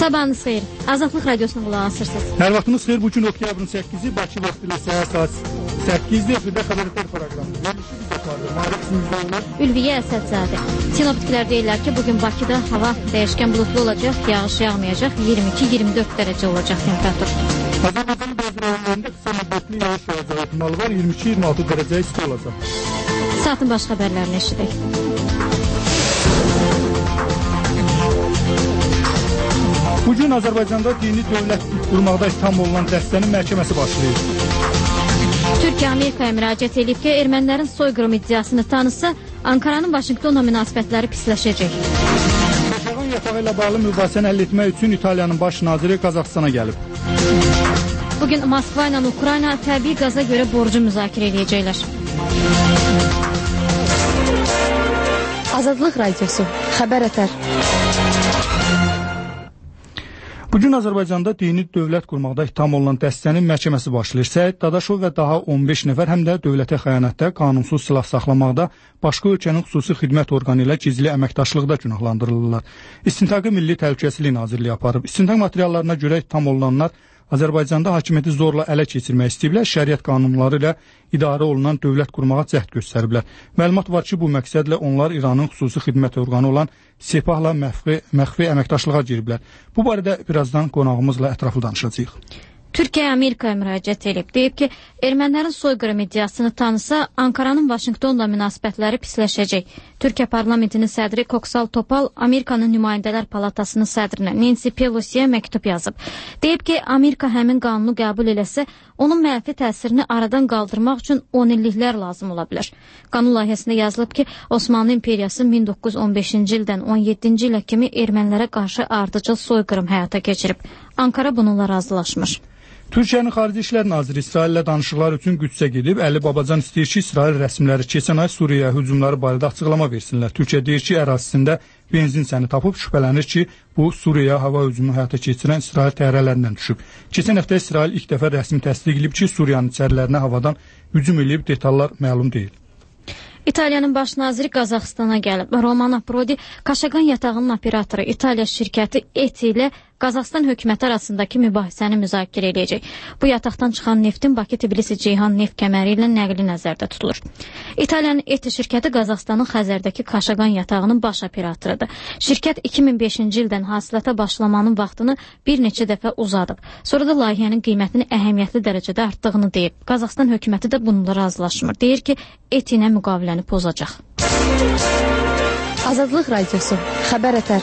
Sabahınız xeyir. Azadlıq Radiosuna qulaq asırsınız. Hər vaxtınız xeyir. Bugün oktyabrın 8-i Bakı vaxtı ilə səhər saat 8-də efirdə xəbərlər proqramı. Verilişi biz apardı. Marif Müjdoğlu. Ülviyə Əsədzadə. Sinoptiklər deyirlər ki, bugün Bakıda hava dəyişkən bulutlu olacaq, yağış yağmayacaq, 22-24 dərəcə olacaq temperatur. Azərbaycanın bəzi rayonlarında qısa müddətli yağış yağacağı ehtimalı var, 22-26 dərəcə isti olacaq. Saatın baş xəbərlərini eşidək. Bugün Azərbaycanda dini dövlət qurmaqda ittiham olunan dəstənin məhkəməsi başlayır. Türkiyə Amerikaya müraciət edib ki, ermənilərin soyqırım iddiasını tanısa, Ankaranın Vaşinqtonla münasibətləri pisləşəcək. Qaşağan yatağı ilə bağlı mübahisəni həll etmək üçün İtaliyanın baş naziri Qazaxstana gəlib. Bugün Moskva ilə Ukrayna təbii qaza görə borcu müzakirə edəcəklər. Azadlıq Radiosu, xəbər ətər. Bugün Azərbaycanda dini dövlət qurmaqda ittiham olunan dəstənin məhkəməsi başlayır. Səid Dadaşov və daha 15 nəfər həm də dövlətə xəyanətdə, qanunsuz silah saxlamaqda, başqa ölkənin xüsusi xidmət orqanı ilə gizli əməkdaşlıqda günahlandırılırlar. İstintaqı Milli Təhlükəsizlik Nazirliyi aparıb. İstintaq materiallarına görə ittiham olunanlar Azərbaycanda hakimiyyəti zorla ələ keçirmək istəyiblər, şəriət qanunları ilə idarə olunan dövlət qurmağa cəhd göstəriblər. Məlumat var ki, bu məqsədlə onlar İranın xüsusi xidmət orqanı olan Sepahla məxfi əməkdaşlığa giriblər. Bu barədə birazdan qonağımızla ətraflı danışacağıq. Türkiyə Amerikaya müraciət edib. Deyib ki, ermənilərin soyqırım iddiasını tanısa, Ankaranın Vaşinqtonla münasibətləri pisləşəcək. Türkiyə parlamentinin sədri Koksal Topal Amerikanın Nümayəndələr Palatasının sədrinə Nancy Pelosi'yə məktub yazıb. Deyib ki, Amerika həmin qanunu qəbul eləsə, onun mənfi təsirini aradan qaldırmaq üçün 10 illiklər lazım ola bilər. Qanun layihəsində yazılıb ki, Osmanlı İmperiyası 1915-ci ildən 17-ci ilə kimi ermənilərə qarşı ardıcıl soyqırım həyata keçirib. Ankara bununla razılaşmış. Türkiyənin Xarici İşlər Naziri İsrail ilə danışıqlar üçün Qüdsə gedib. Əli Babacan istəyir ki, İsrail rəsmiləri keçən ay Suriyaya hücumları barədə açıqlama versinlər. Türkiyə deyir ki, ərazisində benzin səni tapıb, şübhələnir ki, bu Suriyaya hava hücumu həyata keçirən İsrail təyyarələrindən düşüb. Keçən həftə İsrail ilk dəfə rəsmi təsdiq edib ki, Suriyanın içərilərinə havadan hücum edib, detallar məlum deyil. İtaliyanın baş naziri Qazaxstana gəlib. Romano Prodi, Kaşagan yatağının operatoru İtaliya şirkəti ETI ilə Qazaxstan hökuməti arasındakı mübahisəni müzakirə edəcək. Bu yataqdan çıxan neftin Bakı-Tbilisi-Ceyhan neft kəməri ilə nəqli nəzərdə tutulur. İtaliyanın ETI şirkəti Qazaxstanın Xəzərdəki Kaşagan yatağının baş operatorudur. Şirkət 2005-ci ildən hasilata başlamanın vaxtını bir neçə dəfə uzadıb. Sonra da layihənin qiymətini əhəmiyyətli dərəcədə artdığını deyib. Qazaxstan hökuməti də bununla razılaşmır. Deyir ki, ETI ilə müqaviləni pozacaq. Azadlıq Radiosu, xəbər ətər.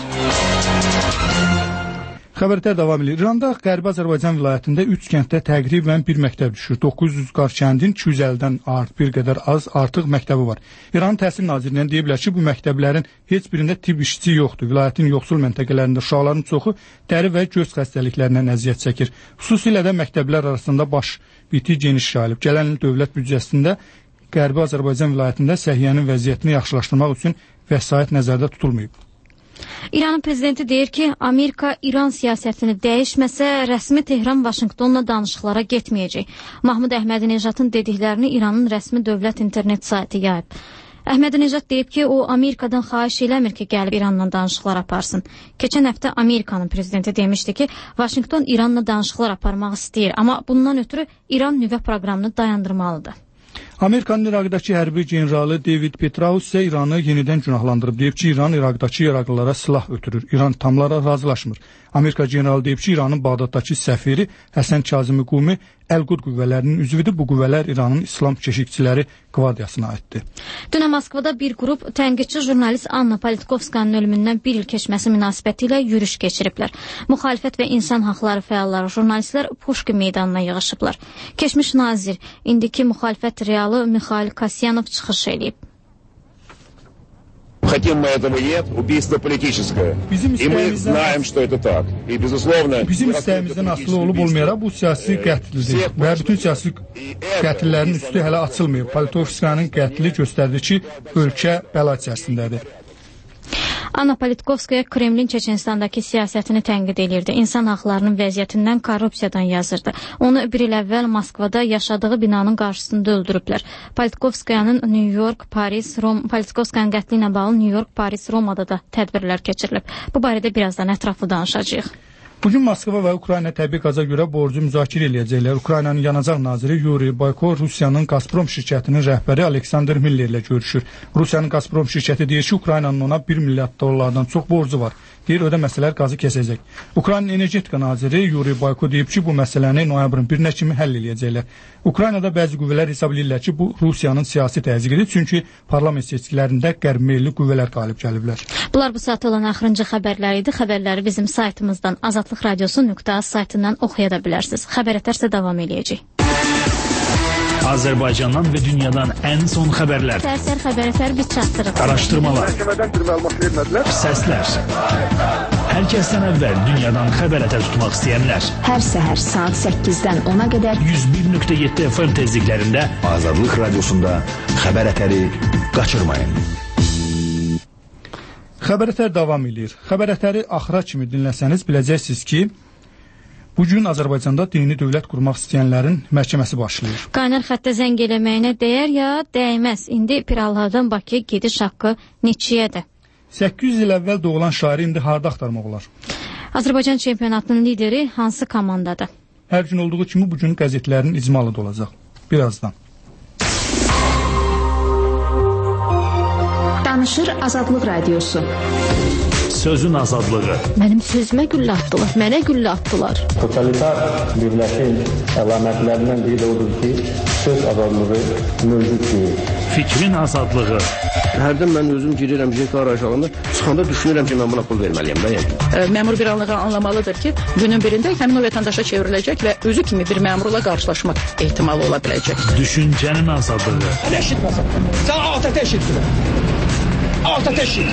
Xəbərlər davam edir. İranda Qərbi Azərbaycan vilayətində 3 kənddə təqribən bir məktəb düşür. 900 qar kəndin 250-dən bir qədər az artıq məktəbi var. İranın Təhsil Nazirliyindən deyiblər ki, bu məktəblərin heç birində tibb işçisi yoxdur. Vilayətin yoxsul məntəqələrində uşaqların çoxu dəri və göz xəstəliklərindən əziyyət çəkir. Xüsusilə də məktəblər arasında baş biti geniş yayılıb. Gələn il dövlət büdcəsində Qərbi Azərbaycan vilayətində səhiyyənin vəziyyətini yaxşılaşdırmaq üçün vəsait nəzərdə tutulmayıb. İranın prezidenti deyir ki, Amerika İran siyasətini dəyişməsə, rəsmi Tehran Vaşinqtonla danışıqlara getməyəcək. Mahmud Əhmədinejadın dediklərini İranın rəsmi dövlət internet saytı yayıb. Əhmədinejad deyib ki, o Amerikadan xahiş eləmir ki, gəlib İranla danışıqlar aparsın. Keçən həftə Amerikanın prezidenti demişdi ki, Vaşinqton İranla danışıqlar aparmaq istəyir, amma bundan ötürü İran nüvə proqramını dayandırmalıdır. Amerikanın İraqdakı hərbi generalı David Petraeus isə İranı yenidən günahlandırıb. Deyib ki, İran İraqdakı İraqlılara silah ötürür. İran tamlara razılaşmır. Amerika generalı deyib ki, İranın Bağdaddakı səfiri Həsən Kazimi Qumi Əl-Qud qüvvələrinin üzvüdür. Bu qüvvələr İranın İslam Keşikçiləri Qvardiyasına aiddir. Dünə Moskvada bir qrup tənqidçi jurnalist Anna Politkovskanın ölümündən bir il keçməsi münasibəti ilə yürüş keçiriblər. Müxalifət və insan haqları fəalları, jurnalistlər Pushkin meydanına yığışıblar. Keçmiş nazir, indiki müxalifət realı Mikhail Kasyanov çıxış edib. Хотим мы этого нет, убийство политическое. И мы знаем, что это так. И, безусловно, bizim istəyimizdən asılı olub olmayaraq bu siyasi qətldir və bütün siyasi qətllərin üstü hələ açılmayıb. Politkovskanın qətli göstərdi ki, ölkə bəla içərisindədir. Anna Politkovskaya Kremlin Çeçenistandakı siyasətini tənqid edirdi. İnsan haqlarının vəziyyətindən, korrupsiyadan yazırdı. Onu bir il əvvəl Moskvada yaşadığı binanın qarşısında öldürüblər. Politkovskayanın New York, Paris, Politkovskayanın qətli ilə bağlı New York, Paris, Romada da tədbirlər keçirilib. Bu barədə birazdan ətraflı danışacağıq. Bugün Moskva və Ukrayna təbii qaza görə borcu müzakirə edəcəklər. Ukraynanın yanacaq naziri Yuri Boyko Rusiyanın Gazprom şirkətinin rəhbəri Aleksandr Miller ilə görüşür. Rusiyanın Gazprom şirkəti deyir ki, Ukraynanın ona $1 milyard çox borcu var. Deyir, ödəməsələr qazı kəsəcək. Ukraynanın energetika naziri Yuri Boyko deyib ki, bu məsələni noyabrın 1-nə kimi həll edəcəklər. Ukraynada bəzi qüvvələr hesab edirlər ki, bu Rusiyanın siyasi təzyiqidir, çünki parlament seçkilərində qərb-meyilli qüvvələr qalib gəliblər. Bunlar bu saat olan axırıncı xəbərlər idi. Xəbərləri bizim saytımızdan azadlıqradiosu.az saytından oxuya da bilərsiniz. Xəbər ətərsə davam eləyəcək. Azərbaycandan və dünyadan ən son xəbərlər. Səhər xəbər ətər biz çatdırırıq. Araşdırmalar. Məhkəmədən bir məlumat vermədilər. Səslər. Hər kəsdən əvvəl dünyadan xəbər ətər tutmaq istəyənlər. Hər səhər saat 8-dən 10-a qədər 101.7 FM tezliklərində Azadlıq Radiosunda xəbər ətəri qaçırmayın. Xəbər ətər davam edir. Xəbər ətəri axıra kimi dinləsəniz biləcəksiniz ki, bugün Azərbaycanda dini dövlət qurmaq istəyənlərin məhkəməsi başlayır. Qaynar xəttə zəng eləməyinə dəyər ya dəyməz. İndi Pirallahdan Bakıya gediş haqqı neçəyədir? 800 il əvvəl doğulan şairi indi harda axtarmaq olar? Azərbaycan çempionatının lideri hansı komandadır? Hər gün olduğu kimi bugün qəzetlərin icmalı da olacaq. Birazdan. Danışır Azadlıq Radiosu. Sözün azadlığı. Mənim sözümə güllə atdılar, mənə güllə atdılar. Totalitar dövlətin əlamətlərindən biri də odur ki, söz azadlığı mövcud deyil. Fikrin azadlığı. Hərdən mən özüm girirəm jeka arayışlarında, çıxanda düşünürəm ki, mən buna pul verməliyəm. Məmur bir anlığa anlamalıdır ki, günün birində həmin o vətəndaşa çevriləcək və özü kimi bir məmurla qarşılaşmaq ehtimalı ola biləcək. Düşüncənin azadlığı. Eşitməsən. Sən altı eşitdin. Altı eşit.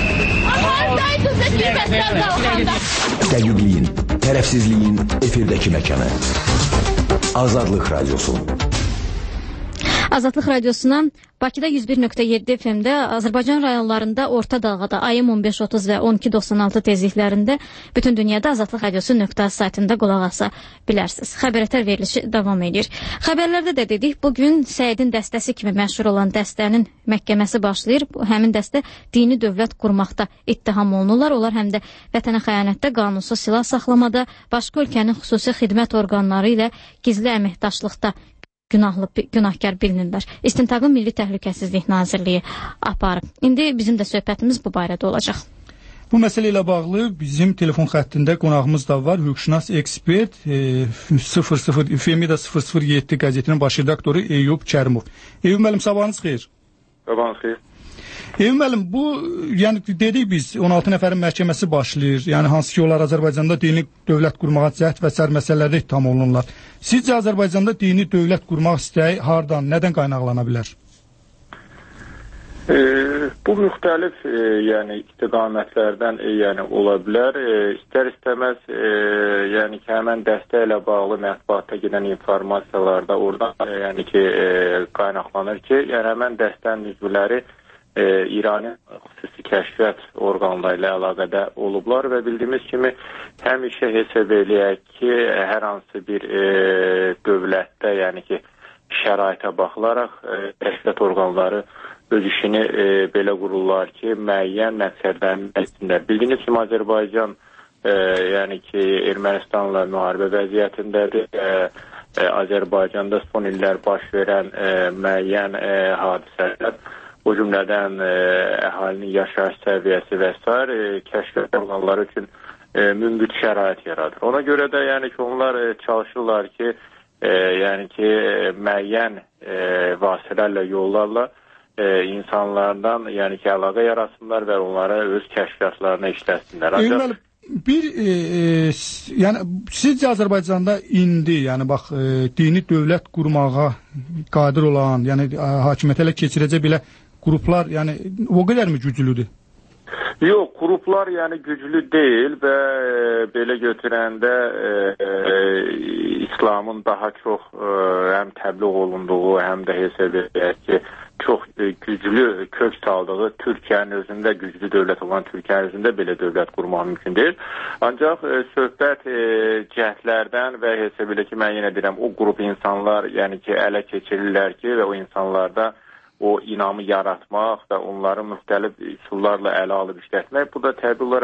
Dəqiqliyin, tərəfsizliyin efirdəki məkanı. Azadlıq Radiosu. Azadlıq Radiosuna Bakıda 101.7 FM-də, Azərbaycan rayonlarında orta dalğada AM 15.30 və 12.96 tezliklərində, bütün dünyada Azadlıq Radiosu.az saytında qulaq asa bilərsiniz. Xəbər ətər verilişi davam edir. Xəbərlərdə də dedik, bugün Səidin dəstəsi kimi məşhur olan dəstənin məhkəməsi başlayır. Həmin dəstə dini dövlət qurmaqda ittiham olunurlar. Onlar həm də vətənə xəyanətdə, qanunsuz silah saxlamada, başqa ölkənin xüsusi xidmət orqanları ilə gizli əməkdaşlıqda günahkar bilinirlər. İstintaqın Milli Təhlükəsizlik Nazirliyi aparıb. İndi bizim də söhbətimiz bu barədə olacaq. Bu məsələ ilə bağlı bizim telefon xəttində qonağımız da var. Hüquqşünas ekspert 007 qəzetinin baş redaktoru Eyüp Kərimov. Eyüp müəllim, sabahınız xeyir. Sabahınız xeyir. Eyüp müəllim, bu yəni dedik biz 16 nəfərin məhkəməsi başlayır. Yəni hansı ki onlar Azərbaycanda dini dövlət qurmağa cəhd və sair məsələlərdə ittiham olunurlar. Sizcə Azərbaycanda dini dövlət qurmaq istəyi hardan, nədən qaynaqlana bilər? Bu müxtəlif yəni istiqamətlərdən yəni ola bilər. İstər-istəməz yəni ki həmin dəstə ilə bağlı mətbuatda gedən informasiyalarda oradan yəni ki qaynaqlanır ki, yəni həmin dəstənin üzvləri İranın xüsusi kəşfiyyat orqanları ilə əlaqədə olublar və bildiyimiz kimi həmişə hesab eləyək ki, hər hansı bir dövlətdə, yəni ki, şəraitə baxılaraq kəşfiyyat orqanları öz işini belə qururlar ki, müəyyən məqsədlərin içində. Bildiyiniz kimi Azərbaycan yəni ki, Ermənistanla müharibə vəziyyətindədir. Azərbaycanda son illər baş verən müəyyən hadisələr, o cümlədən əhalinin yaşayış səviyyəsi və s. kəşfiyyat orqanları üçün münbit şərait yaradır. Ona görə də yəni ki, onlar çalışırlar ki, yəni ki, müəyyən vasitələrlə, yollarla insanlardan yəni ki, əlaqə yarasınlar və onlara öz kəşfiyyatlarına işləsinlər. Yəni sizcə Azərbaycanda indi, yəni bax, dini dövlət qurmağa qadir olan, yəni hakimiyyətə elə keçirəcək belə qruplar, yəni o qədər mi güclüdür? Yox, qruplar yəni güclü deyil və belə götürəndə İslamın daha çox həm təbliğ olunduğu, həm də hesab edək ki, çox güclü kök saldığı Türkiyənin özündə, güclü dövlət olan Türkiyənin özündə belə dövlət qurmaq mümkün deyil. Ancaq söhbət cəhdlərdən və hesab edək ki, mən yenə deyirəm, o qrup insanlar yəni ki, ələ keçirirlər ki, və o insanlarda o inamı yaratmaq və onları müxtəlif üsullarla ələ alıb işlətmək. Bu da təbii olaraq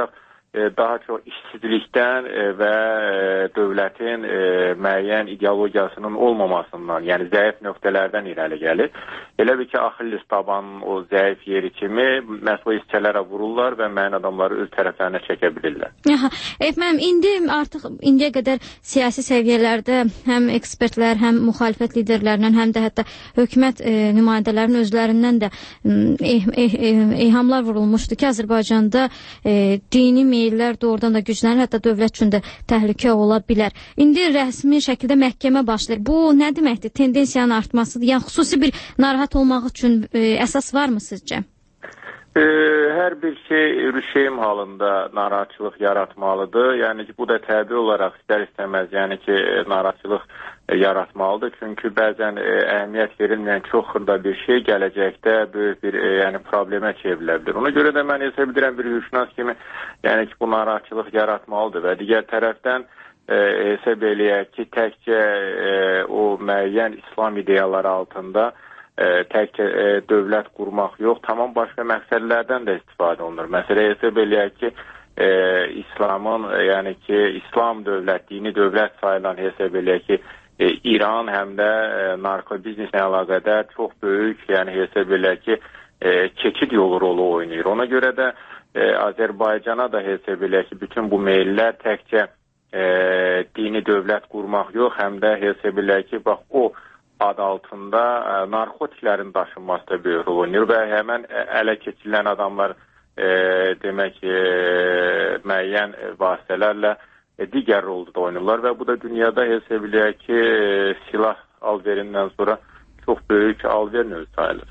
daha çox işsizlikdən və dövlətin müəyyən ideologiyasının olmamasından, yəni zəif nöqtələrdən irəli gəlir. Elə bir ki, Axilles tabanının o zəif yeri kimi məhz o hissələrə vururlar və müəyyən adamları öz tərəflərinə çəkə bilirlər. Mənim indi artıq indiyə qədər siyasi səviyyələrdə həm ekspertlər, həm müxalifət liderlərindən, həm də hətta hökumət nümayəndələrinin özlərindən də eyhamlar vurulmuşdu ki, Azərbaycanda dini meyllər doğrudan da güclənir, hətta dövlət üçün də təhlükə ola bilər. İndi rəsmi şəkildə məhkəmə başlayır. Bu nə deməkdir? Tendensiyanın artmasıdır. Yəni xüsusi bir narahat olmaq üçün əsas varmı sizcə? Hər bir şey rüşeym halında narahatçılıq yaratmalıdır. Yəni ki, bu da təbii olaraq istər-istəməz, yəni ki, narahatçılıq yaratmalıdır. Çünki bəzən əhəmiyyət verilməyən çox xırda bir şey gələcəkdə böyük bir problemə çevrilə bilər. Ona görə də mən hesab edirəm bir hüquqşünas kimi, yəni ki, bu narahatçılıq yaratmalıdır və digər tərəfdən hesab eləyək ki, təkcə o müəyyən İslam ideyaları altında tək dövlət qurmaq yox, tamam başqa məqsədlərdən də istifadə olunur. Məsələn, hesab eləyək ki, İslamın, yəni ki, İslam dövlət, dini dövlət sayılan hesab eləyək ki, İran həm də narkobizneslə əlaqədar çox böyük, yəni hesab eləyək ki, keçid yolu rolu oynayır. Ona görə də Azərbaycana da hesab eləyək ki, bütün bu meyllər təkcə dini dövlət qurmaq yox, həm də hesab eləyək ki, bax o adı altında narkotiklərin daşınması da böyük rol oynayır və həmən ələ keçirilən adamlar demək müəyyən vasitələrlə digər rolda da oynayırlar və bu da dünyada hesab eləyək ki, silah alverindən sonra çox böyük alver növü sayılır.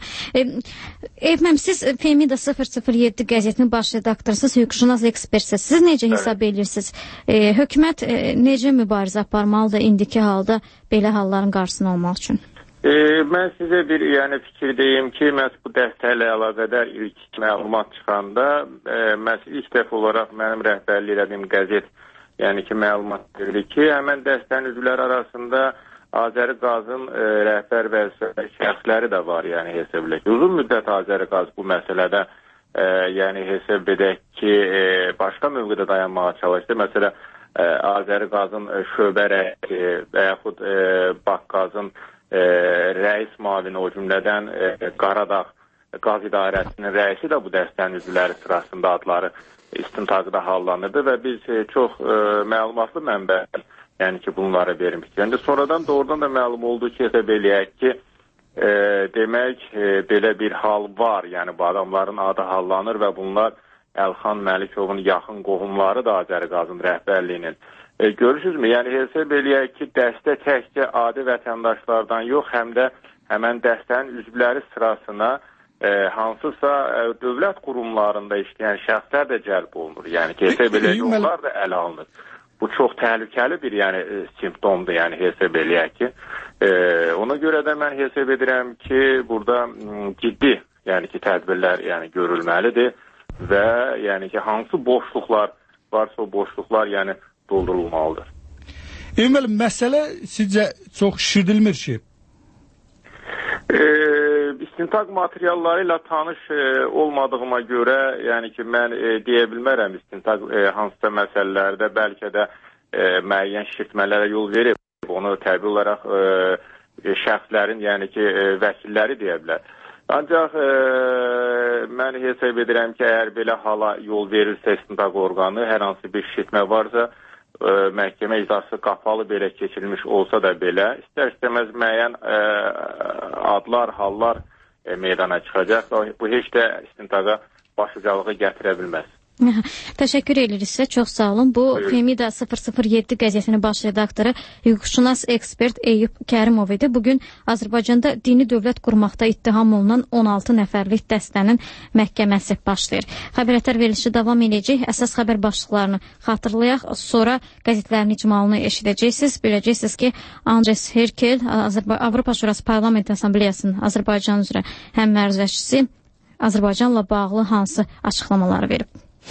Siz Femida 007 qəzetinin baş redaktorsuz, hüquqşünas ekspertsiz. Siz necə hesab edirsiniz? Hökumət necə mübarizə aparmalıdır indiki halda belə halların qarşısını almaq üçün? Mən sizə bir fikir deyim ki, məhz bu dəstə ilə əlaqədar ilk məlumat çıxanda, ilk dəfə olaraq mənim rəhbərlik elədiyim qəzet, yəni ki, məlumat verir ki, həmən dəstənin üzvləri arasında Azəriqazın rəhbər və şəxsləri də var, yəni hesab edək ki, uzun müddət Azəriqaz bu məsələdə, yəni hesab edək ki, başqa mövqedə dayanmağa çalışdı. Məsələn, Azəriqazın şöbə rəisi və yaxud Baqqazın rəis mavini, o cümlədən Qaradağ qaz idarəsinin rəisi də bu dəstənin üzvləri sırasında adları istintaqda hallanırdı və biz çox məlumatlı mənbələr, yəni ki, bunları vermişdik. Yəni, sonradan doğrudan da məlum oldu ki, hesab eləyək ki, demək, belə bir hal var. Yəni, bu adamların adı hallanır və bunlar Əlxan Məlikovun yaxın qohumları da Azəriqazın rəhbərliyinin. Görürsünüzmü? Yəni, hesab eləyək ki, dəstə təkcə adi vətəndaşlardan yox, həm də həmən dəstənin üzvləri sırasına hansısa dövlət qurumlarında işləyən şəxslər də cəlb olunur. Yəni, hesab eləyək ki, onlar da ələ alınır. Bu çox təhlükəli bir simptomdur, yəni hesab eləyək ki. Ona görə də mən hesab edirəm ki, burada ciddi tədbirlər görülməlidir və hansı boşluqlar varsa o boşluqlar doldurulmalıdır. Emin müəllim, məsələ sizcə çox şişirdilmir ki? İstintaq materialları ilə tanış olmadığıma görə, yəni ki, mən deyə bilmərəm istintaq hansısa məsələlərdə bəlkə də müəyyən şişirtmələrə yol verib. Onu təbii olaraq şəxslərin, yəni ki, vəkilləri deyə bilər. Ancaq mən hesab edirəm ki, əgər belə hala yol verirsə istintaq orqanı, hər hansı bir şişirtmə varsa, məhkəmə icrası qapalı belə keçirilmiş olsa da belə, istər-istəməz müəyyən adlar, hallar meydana çıxacaq. Bu heç də istintaqa başlıcalığı gətirə bilməz. Təşəkkür edirik sizə, çox sağ olun. Bu Femida 007 qəzetinin baş redaktoru, hüquqşünas ekspert Eyüp Kərimov idi. Bugün Azərbaycanda dini dövlət qurmaqda ittiham olunan 16 nəfərlik dəstənin məhkəməsi başlayır. Xəbərətər verilişi davam edəcək. Əsas xəbər başlıqlarını xatırlayaq. Sonra qəzetlərin icmalını eşidəcəksiniz. Biləcəksiniz ki, Andres Herkel, Avropa Şurası Parlament Assambleyasının Azərbaycan üzrə həmməruzəçisi Azərbaycanla bağlı hansı açıqlamaları verib?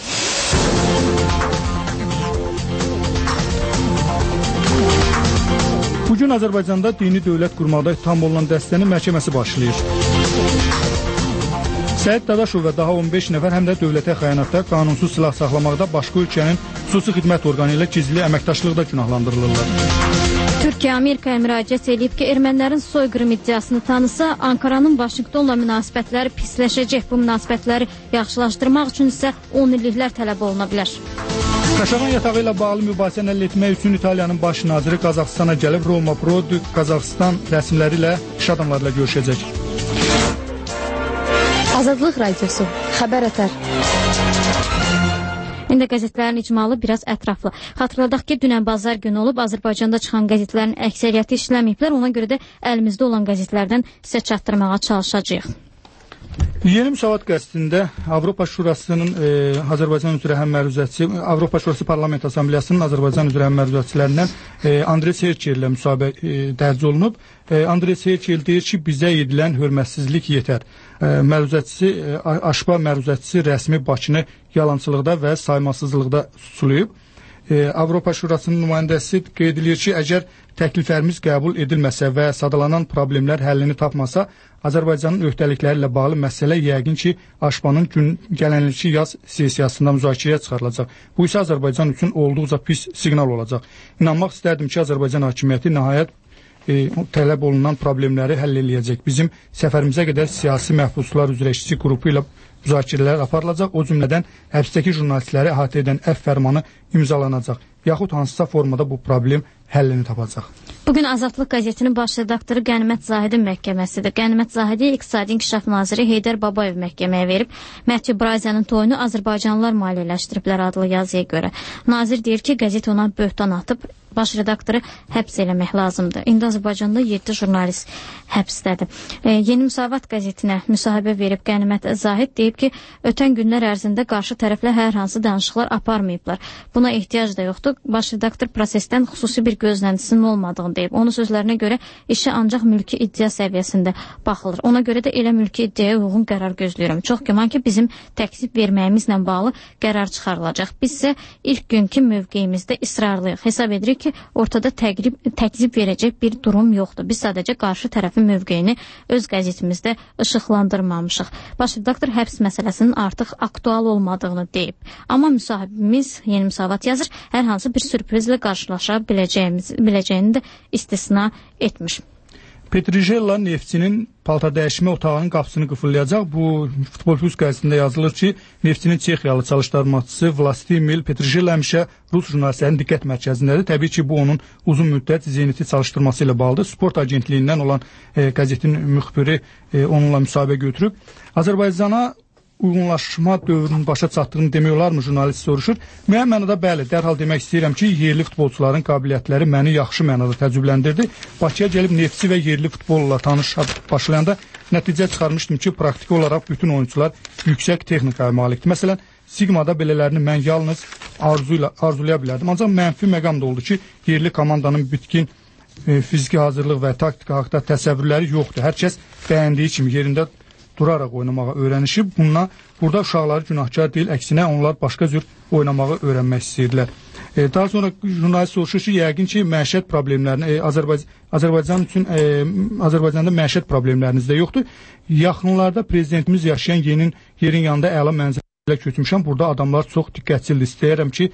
Bugün Azərbaycanda dini dövlət qurmaqda ittiham olunan dəstənin məhkəməsi başlayır. Səid Dadaşov və daha 15 nəfər həm də dövlətə xəyanətdə, qanunsuz silah saxlamaqda başqa ölkənin xüsusi xidmət orqanı ilə gizli əməkdaşlıqda günahlandırılırlar. Türkiyə Amerikaya müraciət edib ki, ermənilərin soyqırım iddiasını tanısa, Ankaranın Vaşinqtonla münasibətləri pisləşəcək. Bu münasibətləri yaxşılaşdırmaq üçün isə 10 illiklər tələb oluna bilər. Kaşağan yatağı ilə bağlı mübahisəni həll etmək üçün İtaliyanın baş naziri Qazaxstana gəlib, Roma Pro Qazaxstan rəsmiləri ilə iş adamlarıyla görüşəcək. Azadlıq Radiosu, xəbər ətər. İndi qəzetlərin icmalı biraz ətraflı. Xatırladaq ki, dünən bazar günü olub, Azərbaycanda çıxan qəzetlərin əksəriyyəti işləməyiblər. Ona görə də əlimizdə olan qəzetlərdən sizə çatdırmağa çalışacağıq. Yeni Müsavat qəzetində Avropa Şurasının Azərbaycan üzrə həmməruzəçisi, Avropa Şurası Parlament Assambleyasının Azərbaycan üzrə həmməruzəçilərindən Andrey Serçel ilə müsahibə dərc olunub. Andrey Serçel deyir ki, bizə edilən hörmətsizlik yetər. Məruzəçisi, Aşba məruzəçisi rəsmi Bakını yalançılıqda və saymasızlıqda suçlayıb. Avropa Şurasının nümayəndəsi qeyd edir ki, əgər təkliflərimiz qəbul edilməsə və sadalanan problemlər həllini tapmasa, Azərbaycanın öhdəlikləri ilə bağlı məsələ yəqin ki, Aşbanın gələnilki yaz sessiyasında müzakirəyə çıxarılacaq. Bu isə Azərbaycan üçün olduqca pis siqnal olacaq. İnanmaq istərdim ki, Azərbaycan hakimiyyəti nəhayət tələb olunan problemləri həll eləyəcək. Bizim səfərimizə qədər siyasi məhbuslar üzrə işçi qrupu ilə müzakirələr aparılacaq, o cümlədən həbsdəki jurnalistləri əhatə edən əfv fərmanı imzalanacaq, yaxud hansısa formada bu problem həllini tapacaq. Bugün Azadlıq qəzetinin baş redaktoru Qənimət Zahidin məhkəməsidir. Qənimət Zahidi İqtisadi İnkişaf Naziri Heydər Babayev məhkəməyə verib. Məhkə Brazyanın toyunu Azərbaycanlılar maliyyələşdiriblər adlı yazıya görə. Nazir deyir ki, qəzet ona böhtan atıb, baş redaktoru həbs eləmək lazımdır. İndi Azərbaycanda 7 jurnalist həbsdədir. Yeni Müsavat qəzetinə müsahibə verib Qənimət Zahid deyib ki, ötən günlər ərzində qarşı tərəflə hər hansı danışıqlar aparmayıblar. Buna ehtiyac da yoxdur. Baş redaktor prosesdən xüsusi bir gözləntisinin olmadığını deyib. Onun sözlərinə görə işə ancaq mülki iddia səviyyəsində baxılır. Ona görə də elə mülki iddiaya uyğun qərar gözləyirəm. Çox güman ki, bizim təklif verməyimizlə bağlı qərar çıxarılacaq. Biz isə ilk günkü mövqeyimizdə israrlıyıq. Hesab edirik ki, ortada təkzib verəcək bir durum yoxdur. Biz sadəcə qarşı tərəfin mövqeyini öz qəzetimizdə işıqlandırmamışıq. Baş redaktor həbs məsələsinin artıq aktual olmadığını deyib. Amma müsahibimiz Yeni Müsavat yazır, hər hansı bir sürprizlə qarşılaşa biləcəyini də istisna etmiş. Petrijella Neftçinin paltar dəyişmə otağının qapısını qıfıllayacaq. Bu Futbol Plus qəzetində yazılır ki, Neftçinin Çexiyalı çalışdırmacısı Vlastimil Petrijella həmişə Rus jurnalistlərinin diqqət mərkəzindədir. Təbii ki, bu onun uzun müddət Zeniti çalışdırması ilə bağlıdır. Sport agentliyindən olan qəzetin müxbiri onunla müsahibə götürüb. Azərbaycana uyğunlaşma dövrünün başa çatdığını demək olarmı, jurnalist soruşur. Müəyyən mənada bəli, dərhal demək istəyirəm ki, yerli futbolçuların qabiliyyətləri məni yaxşı mənada təəccübləndirdi. Bakıya gəlib Neftçi və yerli futbolla tanış başlayanda nəticə çıxarmışdım ki, praktiki olaraq bütün oyuncular yüksək texnikaya malikdir. Məsələn, Sigmada belələrini mən yalnız arzulaya bilərdim. Ancaq mənfi məqam da oldu ki, yerli komandanın bitkin fiziki hazırlıq və taktika haqda təsəvvürləri yoxdur. Hər kəs bəyəndiyi kimi yerində duraraq oynamağa öyrənişib. Burada uşaqları günahkar deyil, əksinə onlar başqa cür oynamağı öyrənmək istəyirlər. Daha sonra jurnalist soruşur ki, yəqin ki, məişət problemlərini Azərbaycanda məişət problemləriniz də yoxdur. Yaxınlarda prezidentimiz yaşayan yerin yanında əla mənzərələ köçmüşəm. Burada adamlar çox diqqətçildir. İstəyirəm ki,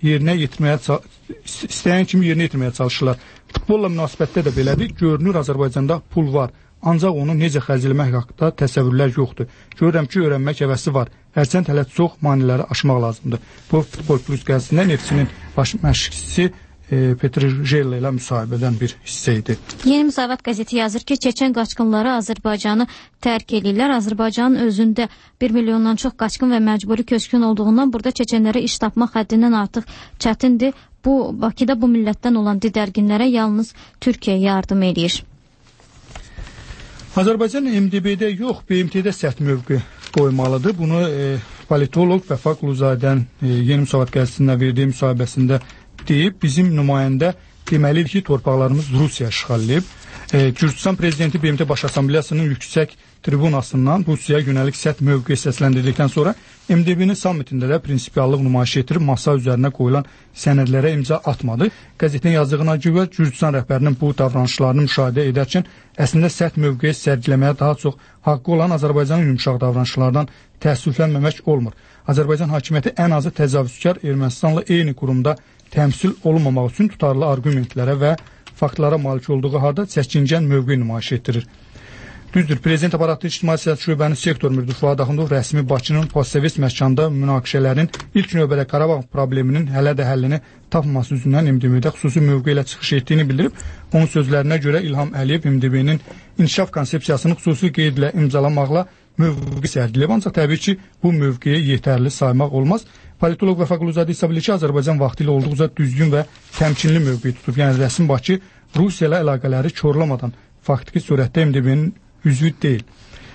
istəyən kimi yerinə yetirməyə çalışırlar. Futbolla münasibətdə də belədir. Görünür Azərbaycanda pul var. Ancaq onu necə xərcləmək haqqında təsəvvürlər yoxdur. Görürəm ki, öyrənmək həvəsi var. Hərçənd hələ çox maniləri aşmaq lazımdır. Bu Futbol Plus qəzetində Neftçinin baş məşqçisi Petrijella ilə müsahibədən bir hissə idi. Yeni Müsavat qəzeti yazır ki, Çeçen qaçqınları Azərbaycanı tərk edirlər. Azərbaycanın özündə 1 milyondan çox qaçqın və məcburi köçkün olduğundan burada çeçenlərə iş tapmaq həddindən artıq çətindir. Bakıda bu millətdən olan didərginlərə yalnız Türkiyə yardım edir. Azərbaycan MDB-də yox, BMT-də sərt mövqe qoymalıdır. Bunu politoloq Vəfa Quluzadənin Yeni Müsavat qəzetində verdiyi müsahibəsində deyib. Bizim nümayəndə deməlidir ki, torpaqlarımız Rusiya işğal edib. Gürcüstan prezidenti BMT Baş Assambleyasının yüksək tribunasından Rusiyaya yönəlik sərt mövqe səsləndirdikdən sonra MDB-nin sammitində də prinsipiallıq nümayiş etdirib masa üzərinə qoyulan sənədlərə imza atmadı. Qəzetin yazdığına görə Gürcüstan rəhbərinin bu davranışlarını müşahidə edərkən əslində sərt mövqe sərgiləməyə daha çox haqqı olan Azərbaycanın yumşaq davranışlardan təəssüflənməmək olmur. Azərbaycan hakimiyyəti ən azı təcavüzkar Ermənistanla eyni qurumda təmsil olunmamaq üçün tutarlı arqumentlərə və faktlara malik olduğu halda çəkingən mövqe nümayiş etdirir. Düzdür, Prezident aparatı İctimai Siyasət Şöbənin sektor müdiri Fuad Axundov rəsmi Bakının postsovet məskanda münaqişələrin ilk növbədə Qarabağ probleminin hələ də həllini tapmaması üzündən MDB-də xüsusi mövqe ilə çıxış etdiyini bildirib. Onun sözlərinə görə İlham Əliyev MDB-nin inkişaf konsepsiyasını xüsusi qeydlə imzalamaqla mövqe sərgiləyib. Ancaq təbii ki, bu mövqeyi yetərli saymaq olmaz. Politolog və Fəquluzadə isə bilir ki, Azərbaycan vaxtilə olduqca düzgün və təmkinli mövqe tutub. Yəni rəsmi Bakı Rusiya ilə əlaqələri korlamadan faktiki surətdə MDB-nin üzvü deyil.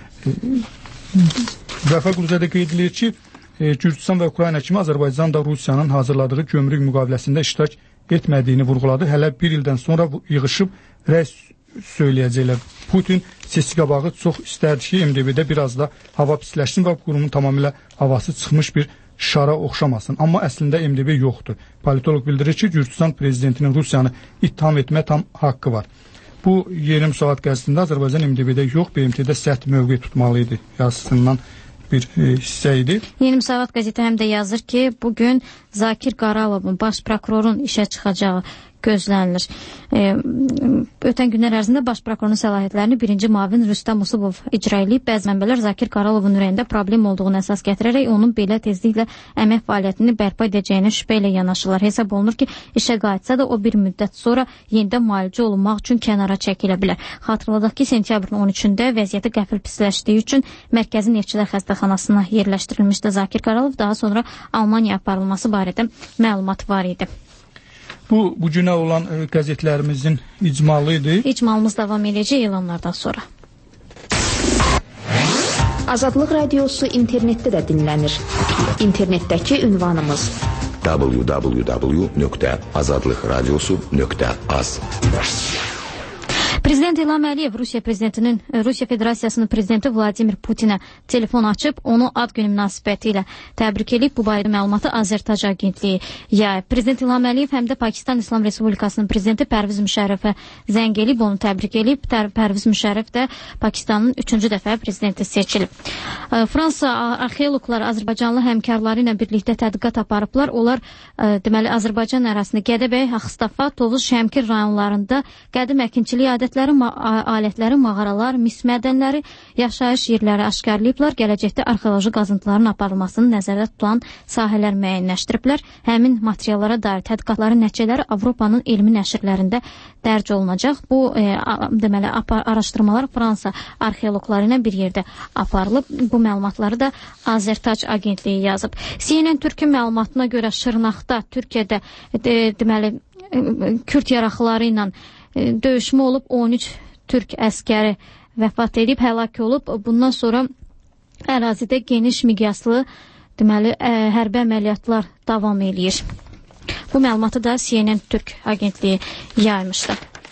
Və Fəquluzadə qeyd edir ki, Gürcüstan və Ukrayna kimi Azərbaycan da Rusiyanın hazırladığı gömrük müqaviləsində iştirak etmədiyini vurğuladı. Hələ bir ildən sonra yığışıb rəy söyləyəcəklər. Putin seçki qabağı çox istərdi ki, MDB-də biraz da hava pisləşsin və qurumun tamamilə havası çıxmış bir şara oxşamasın. Amma əslində MDB yoxdur. Politolog bildirir ki, Gürcüstan prezidentinin Rusiyanı ittiham etmə tam haqqı var. Bu yeni müsavat qəzetində Azərbaycan MDB-də yox, BMT-də sərt mövqe tutmalı idi yazısından bir hissə idi. Yeni Müsavat qəzeti həm də yazır ki, bugün Zakir Qaralovun baş prokurorun işə çıxacağı gözlənilir. Ötən günlər ərzində baş prokurorun səlahiyyətlərini birinci müavin Rüstəm Musubov icra edib. Bəzi mənbələr Zakir Qaralovun ürəyində problem olduğunu əsas gətirərək onun belə tezliklə əmək fəaliyyətini bərpa edəcəyini şübhə ilə yanaşırlar. Hesab olunur ki, işə qayıtsa da o bir müddət sonra yenidən müalicə olunmaq üçün kənara çəkilə bilər. Xatırladaq ki, sentyabrın 13-də vəziyyəti qəfil pisləşdiyi üçün Mərkəzi Neftçilər Xəstəxanasına yerləşdirilmişdi Zakir Qaralov. Daha sonra Almaniya aparılması barədə məlumat var idi. Bu günə olan qəzetlərimizin icmalı idi. İcmalımız davam edəcək elanlardan sonra. Azadlıq Radiosu internetdə də dinlənir. İnternetdəki ünvanımız www.azadlıqradiosu.az. Prezident İlham Əliyev Rusiya Federasiyasının prezidenti Vladimir Putinə telefon açıb, onu ad günü münasibəti ilə təbrik edib. Bu barədə məlumatı Azərtac agentliyi yayıb. Prezident İlham Əliyev həm də Pakistan İslam Respublikasının prezidenti Pərviz Müşərrəfə zəng edib, onu təbrik edib. Pərviz Müşərrəf də Pakistanın 3-cü dəfə prezidenti seçilib. Fransa arxeoloqlar Azərbaycanlı həmkarları ilə birlikdə tədqiqat aparıblar. Onlar deməli Azərbaycan ərazisində Gədəbəy, Axstafa, Tovuz, Şəmkir rayonlarında qədim əkinçilik alətləri, mağaralar, mis mədənləri, yaşayış yerləri aşkarlayıblar. Gələcəkdə arxeoloji qazıntıların aparılmasını nəzərdə tutulan sahələr müəyyənləşdiriblər. Həmin materiallara dair tədqiqatların nəticələri Avropanın elmi nəşrlərində dərc olunacaq. Bu deməli araşdırmalar Fransa arxeoloqları ilə bir yerdə aparılıb. Bu məlumatları da Azərtac agentliyi yazıb. CNN Türkün məlumatına görə Şırnaqda, Türkiyədə deməli Kürd yaraqları ilə döyüşmə olub, 13 türk əskəri vəfat edib, həlak olub. Bundan sonra ərazidə geniş miqyaslı deməli hərbi əməliyyatlar davam eləyir. Bu məlumatı da CNN Türk agentliyi yaymışdı.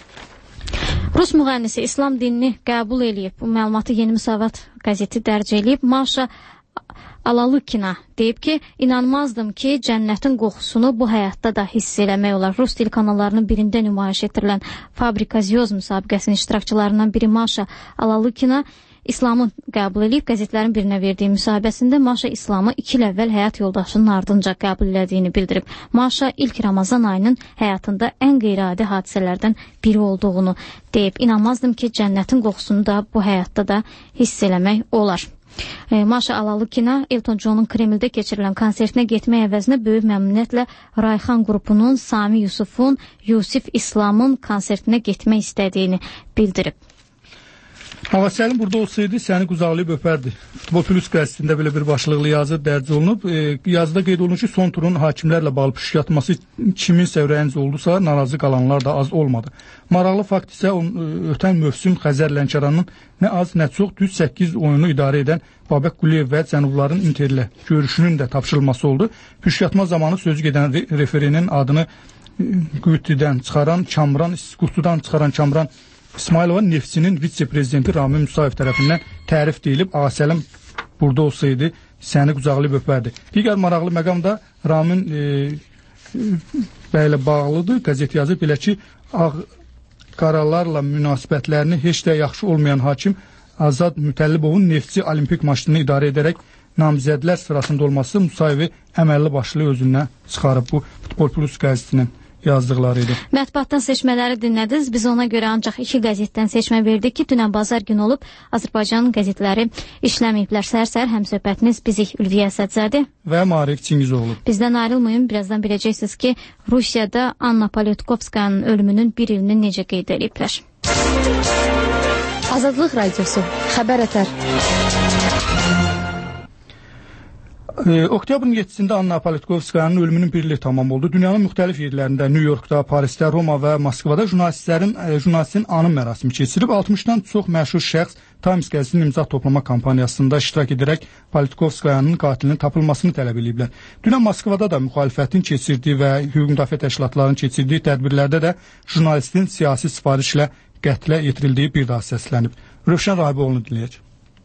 Rus müğənnisi İslam dinini qəbul eləyib. Bu məlumatı Yeni Müsavat qəzeti dərc eləyib. Maşa Alalukina deyib ki, inanmazdım ki, cənnətin qoxusunu bu həyatda da hiss eləmək olar. Rus dil kanallarının birində nümayiş etdirilən Fabrika Zyoz müsabiqəsinin iştirakçılarından biri Maşa Alalukina İslamı qəbul edib. Qəzetlərin birinə verdiyi müsahibəsində Maşa İslamı 2 il əvvəl həyat yoldaşının ardınca qəbul edildiyini bildirib. Maşa ilk Ramazan ayının həyatında ən qeyri-adi hadisələrdən biri olduğunu deyib. İnanmazdım ki, cənnətin qoxusunu da bu həyatda da hiss eləmək olar. Maşa Alalukina Elton John'un Kremldə keçirilən konsertinə getmək əvəzinə böyük məmnuniyyətlə Rayxan qrupunun, Sami Yusufun, Yusif İslamın konsertinə getmək istədiyini bildirib. Hava Səlim burada olsaydı səni qucaqlayıb öpərdi. Futbol Plus qəzetində belə bir başlıqlı yazı dərc olunub. Yazıda qeyd olunur ki, son turun hakimlərlə bağlı püşk yatması kiminsə ürəyincə oldusa, narazı qalanlar da az olmadı. Maraqlı fakt isə ötən mövsüm Xəzər Lənkəranın nə az, nə çox düz 8 oyunu idarə edən Babək Quliyev və Cənubların Interlə görüşünün də tapşırılması oldu. Püşk yatma zamanı sözü gedən referinin adını qutudan çıxaran Kamran İsmailova Neftçinin vitse-prezidenti Ramin Musayev tərəfindən tərif deyilib. Ağasəlim burada olsaydı səni qucaqlayıb öpərdi. Digər maraqlı məqam da Ramin bəylə bağlıdır. Qəzet yazır belə ki, qaralarla münasibətlərini heç də yaxşı olmayan hakim Azad Mütəllibovun Neftçi olimpik maçını idarə edərək namizədlər sırasında olması Musayevi əməlli başlı özündən çıxarıb. Bu Futbol Plus qəzetinin yazdıqları idi. Mətbuatdan seçmələri dinlədiniz. Biz ona görə ancaq 2 qəzetdən seçmə verdik ki, dünən bazar günü olub Azərbaycanın qəzetləri işləməyiblər. Səhər-səhər həmsöhbətiniz bizik Ülviyə Əsədzədi və Marif Çingizoğlu. Bizdən ayrılmayın. Birazdan biləcəksiniz ki, Rusiyada Anna Politkovskayanın ölümünün 1 ilini necə qeyd ediblər. Azadlıq Radiosu, Xəbər Ətər. Oktyabrın 7-sində Anna Politkovskayanın ölümünün 1 ili tamam oldu. Dünyanın müxtəlif yerlərində, New Yorkda, Parisdə, Roma və Moskvada jurnalistin anım mərasimi keçirib. 60-dan çox məşhur şəxs Times qəzetinin imza toplama kampaniyasında iştirak edərək Politkovskayanın qatilinin tapılmasını tələb ediblər. Dünən Moskvada da müxalifətin keçirdiyi və hüquq müdafiə təşkilatlarının keçirdiyi tədbirlərdə də jurnalistin siyasi sifarişlə qətlə yetirildiyi bir daha səslənib. Rövşən Rahiboğlu'nu dinləyək.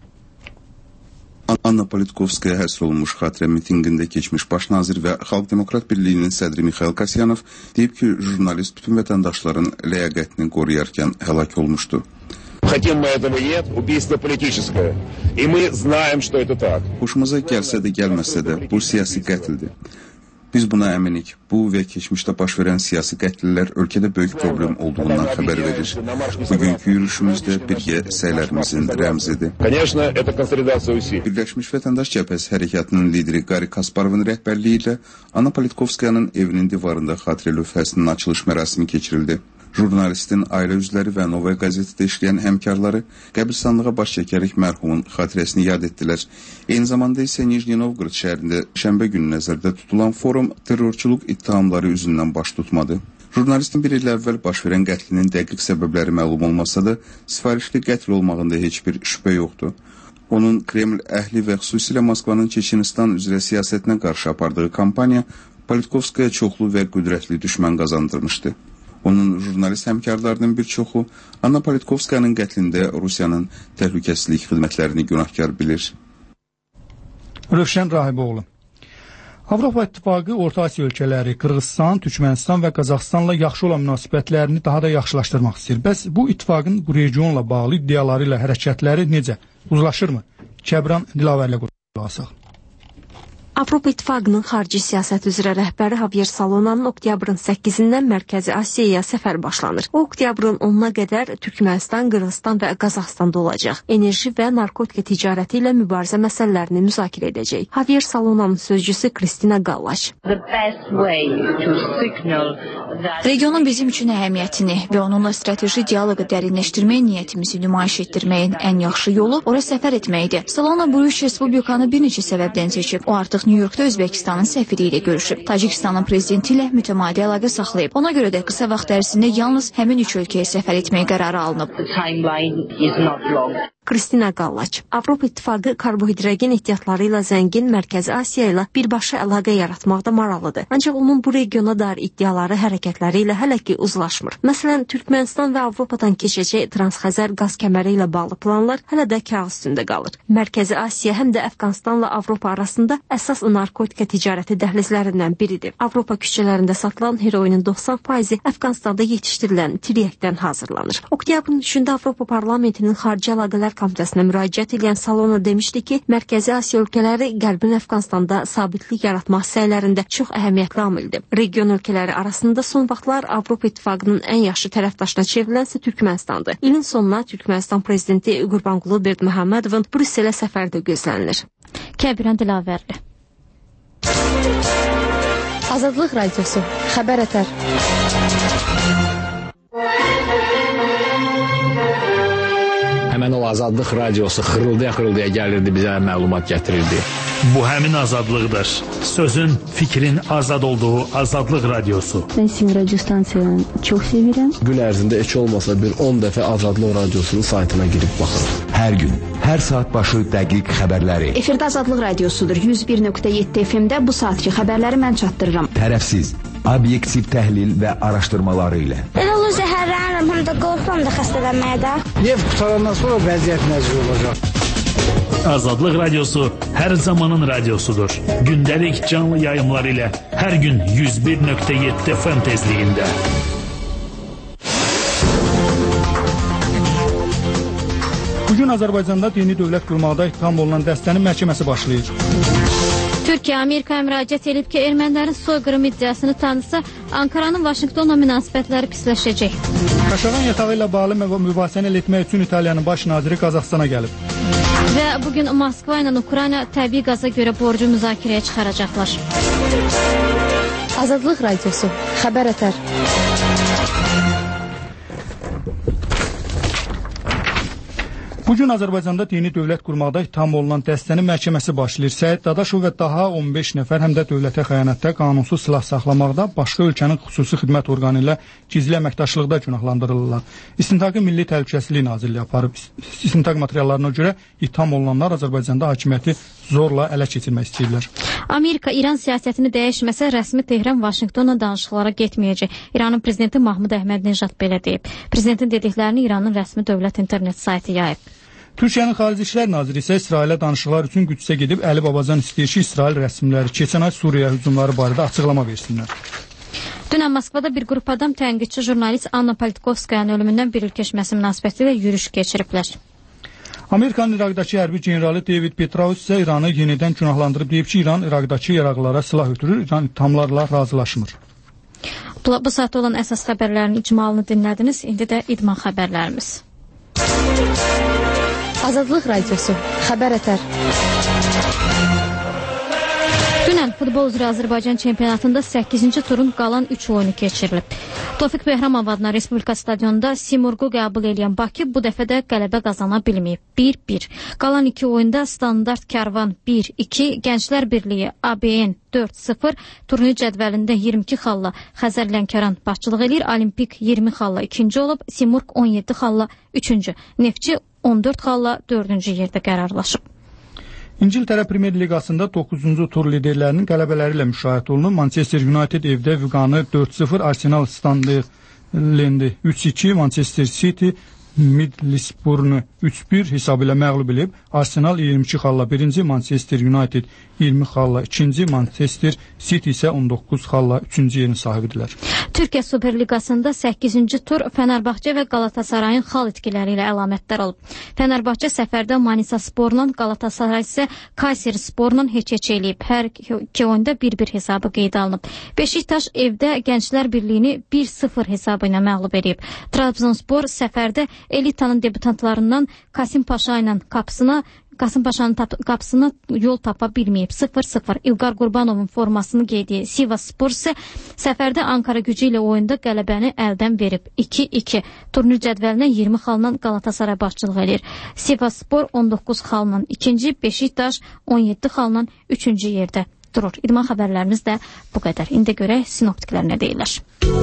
Anna Politkovskaya həsr olunmuş xatirə mitinqində keçmiş baş nazir və Xalq Demokrat Birliyinin sədri Mixail Kasyanov deyib ki, jurnalist bütün vətəndaşların ləyaqətini qoruyarkən həlak olmuşdu. Хотим мы этого нет, убийство политическое. И мы знаем, что это так. Hoşumuza gəlsə də, gəlməsə də, bu siyasi qətldir. Biz buna əminik. Bu və keçmişdə baş verən siyasi qətlilər ölkədə böyük problem olduğundan xəbər verir. Bugünkü yürüyüşümüzdə birgə səylərimizin rəmzidir. Birləşmiş Vətəndaş Cəbhəsi Hərəkatının lideri Qari Kasparovun rəhbərliyi ilə Anna Politkovskayanın evinin divarında xatirə lövhəsinin açılış mərasimi keçirildi. Jurnalistin ailə üzvləri və Novaya qəzetdə işləyən həmkarları qəbirstanlığa baş çəkərək mərhumun xatirəsini yad etdilər. Eyni zamanda isə Nijni Novqorod şəhərində şənbə günü nəzərdə tutulan forum terrorçuluq ittihamları üzündən baş tutmadı. Jurnalistin 1 il əvvəl baş verən qətlinin dəqiq səbəbləri məlum olmasa da, sifarişli qətl olmağında heç bir şübhə yoxdur. Onun Kreml əhli və xüsusilə Moskvanın Çeçenistan üzrə siyasətinə qarşı apardığı kampaniya Politkovskaya çoxlu və qüdrətli düşmən qazandırmışdı. Onun jurnalist həmkarlarının bir çoxu Anna Politkovskayanın qətlində Rusiyanın təhlükəsizlik xidmətlərini günahkar bilir. Rövşən Rahiboğlu. Avropa İttifaqı Orta Asiya ölkələri, Qırğızstan, Türkmənistan və Qazaxıstanla yaxşı olan münasibətlərini daha da yaxşılaşdırmaq istəyir. Bəs bu ittifaqın bu regionla bağlı iddiaları ilə hərəkətləri necə? Uzlaşırmı? Kəbran Dilavərlə qulaq asaq. Avropa İttifaqının xarici siyasət üzrə rəhbəri Javier Solona'nın oktyabrın 8-dən Mərkəzi Asiyaya səfər başlanır. O, oktyabrın 10-na qədər Türkmənistan, Qırğızstan və Qazaxstanda olacaq. Enerji və narkotika ticarəti ilə mübarizə məsələlərini müzakirə edəcək. Javier Solona'nın sözcüsü Kristina Gallaş. Regionun bizim üçün əhəmiyyətini və onunla strateji dialoqu dərinləşdirmək niyyətimizi nümayiş etdirməyin ən yaxşı yolu ora səfər etməkdir. Solona bu üç respublikanı bir neçə səbəbdən seçib. O artıq New Yorkda Özbəkistanın səfiri ilə görüşüb. Tacikistanın prezidenti ilə mütəmadi əlaqə saxlayıb. Ona görə də qısa vaxt ərzində yalnız həmin üç ölkəyə səfər etmək qərarı alınıb. Kristina Gallaç. Avropa İttifaqı karbohidrogen ehtiyatları ilə zəngin Mərkəzi Asiya ilə birbaşa əlaqə yaratmaqda maraqlıdır. Ancaq onun bu regiona dair iddiaları, hərəkətləri ilə hələ ki uzlaşmır. Məsələn, Türkmənistan və Avropadan keçəcək Transxəzər qaz kəməri ilə bağlı planlar hələ də kağız üstündə qalır. Mərkəzi Asiya həm də Əfqanistanla Avropa arasında əsas narkotika ticarəti dəhlizlərindən biridir. Avropa küçələrində satılan heroinin 90% Əfqanistanda yetişdirilən tiryəkdən hazırlanır. Oktyabrın 3-də Avropa Parlamentinin Xarici Əlaqələr Komitəsinə müraciət edən Salona demişdi ki, Mərkəzi Asiya ölkələri Qərbin Əfqanistanda sabitlik yaratmaq səylərində çox əhəmiyyətli amildir. Region ölkələri arasında son vaxtlar Avropa İttifaqının ən yaxşı tərəfdaşına çevrilənsə Türkmənistandır. İlin sonuna Türkmənistan prezidenti Qurbanqulu Berdimuhamedovun Brüsselə səfəri də gözlənilir. Kəbirən Dilavərli. Azadlıq Radiosu, Xəbər Ətər. Həmən o Azadlıq Radiosu xırıldaya gəlirdi, bizə məlumat gətirirdi. Bu həmin azadlıqdır. Sözün, fikrin azad olduğu Azadlıq Radiosu. Mən sizin radyo stansiyanı çox sevirəm. Gün ərzində heç olmasa bir 10 dəfə Azadlıq Radiosunun saytına girib baxırım. Hər gün, hər saat başı dəqiq xəbərləri. Efirdə Azadlıq Radiosudur. 101.7 FM-də bu saatki xəbərləri mən çatdırıram. Tərəfsiz, obyektiv təhlil və araşdırmaları ilə. Elə o zəhərlərin qorxmuram, həm də qorxuram da xəstələnməyə də. Neft qutarandan sonra vəziyyət nəzir olacaq. Azadlıq Radiosu hər zamanın radiosudur. Gündəlik canlı yayımlar ilə hər gün 101.7 FM tezliyində. Bugün Azərbaycanda dini dövlət qurmaqda ittiham olunan dəstənin məhkəməsi başlayır. Türkiyə Amerikaya müraciət edib ki, ermənilərin soyqırım iddiasını tanısa, Ankaranın Vaşinqtonla münasibətləri pisləşəcək. Kaşağan yatağı ilə bağlı mübahisəni etmək üçün İtaliyanın baş naziri Qazaxstana gəlib. Və bugün Moskva ilə Ukrayna təbii qaza görə borcu müzakirəyə çıxaracaqlar. Azadlıq Radiosu, xəbər ətər. Bugün Azərbaycanda dini dövlət qurmaqda ittiham olunan dəstənin məhkəməsi başlayır. Səid Dadaşov və daha 15 nəfər həm də dövlətə xəyanətdə, qanunsuz silah saxlamaqda, başqa ölkənin xüsusi xidmət orqanı ilə gizli əməkdaşlıqda günahlandırılırlar. İstintaqı Milli Təhlükəsizlik Nazirliyi aparıb. İstintaq materiallarına görə ittiham olunanlar Azərbaycanda hakimiyyəti zorla ələ keçirmək istəyirlər. Amerika İran siyasətini dəyişməsə, rəsmi Tehran Vaşinqtonla danışıqlara getməyəcək. İranın prezidenti Mahmud Əhmədinejad belə deyib. Prezidentin dediklərini İranın rəsmi dövlət internet saytı yayıb. Türkiyənin Xarici İşlər Naziri isə İsrailə danışıqlar üçün Qüdsə gedib Əli Babacan istəyir ki, İsrail rəsmiləri keçən ay Suriya hücumları barədə açıqlama versinlər. Dünən Moskvada bir qrup adam tənqidçi jurnalist Anna Politkovskayanın ölümündən bir il keçməsi münasibətilə yürüyüş keçiriblər. Amerikanın İraqdakı hərbi generalı David Petraeus isə İranı yenidən günahlandırıb deyib ki, İran İraqdakı İraqlılara silah ötürür, İran ittihamlarla razılaşmır. Bu saatda olan əsas xəbərlərin icmalını dinlədiniz. İndi də idman xəbərlərimiz. Azadlıq Radiosu, xəbər ətər. Dünən futbol üzrə Azərbaycan çempionatında 8-ci turun qalan 3 oyunu keçirilib. Tofiq Behramov adına Respublika stadionunda Simurqu qəbul edən Bakı bu dəfə də qələbə qazana bilməyib. 1-1. Qalan 2 oyunda Standart Karvan 1-2, Gənclər Birliyi ABN 4-0, turnir cədvəlində 22 xalla Xəzər Lənkəran başçılıq edir, Olimpik 20 xalla 2-ci olub, Simurq 17 xalla 3-cü, Neftçi 14 xalla 4-cü yerdə qərarlaşıb. İngiltərə Premier Liqasında 9-cu tur liderlərinin qələbələri ilə müşahidə olunur. Manchester United evdə Wiganı 4-0, Arsenal Sunderland'i 3-2, Manchester City Middlesbrough-nu 3-1 hesabı ilə məğlub edib. Arsenal 22 xalla 1-ci, Manchester United 20 xalla 2-ci, Manchester City isə 19 xalla 3-cü yerin sahibidirlər. Türkiyə Superliqasında 8-ci tur Fənərbağçə və Qalatasarayın xal itkiləri ilə əlamətdar olub. Fənərbağçə səfərdə Manisa Sporla, Qalatasaray isə Kayseri Sporla heç-heç eləyib. Hər iki oyunda 1-1 hesabı qeydə alınıb. Beşiktaş evdə Gənclər Birliyini 1-0 hesabı ilə məğlub edib. Trabzonspor səfərdə elitanın debütantlarından Kasim Paşanın qapısına yol tapa bilməyib. 0-0. İlqar Qurbanovun formasını geydiyi Sivas Spor isə səfərdə Ankara Gücü ilə oyunda qələbəni əldən verib. 2-2. Turnir cədvəlinə 20 xalla Qalatasaray başçılıq edir. Sivas Spor 19 xalla 2-ci, Beşiktaş 17 xalla 3-cü yerdə durur. İdman xəbərlərimiz də bu qədər. İndi görək sinoptiklər nə deyirlər.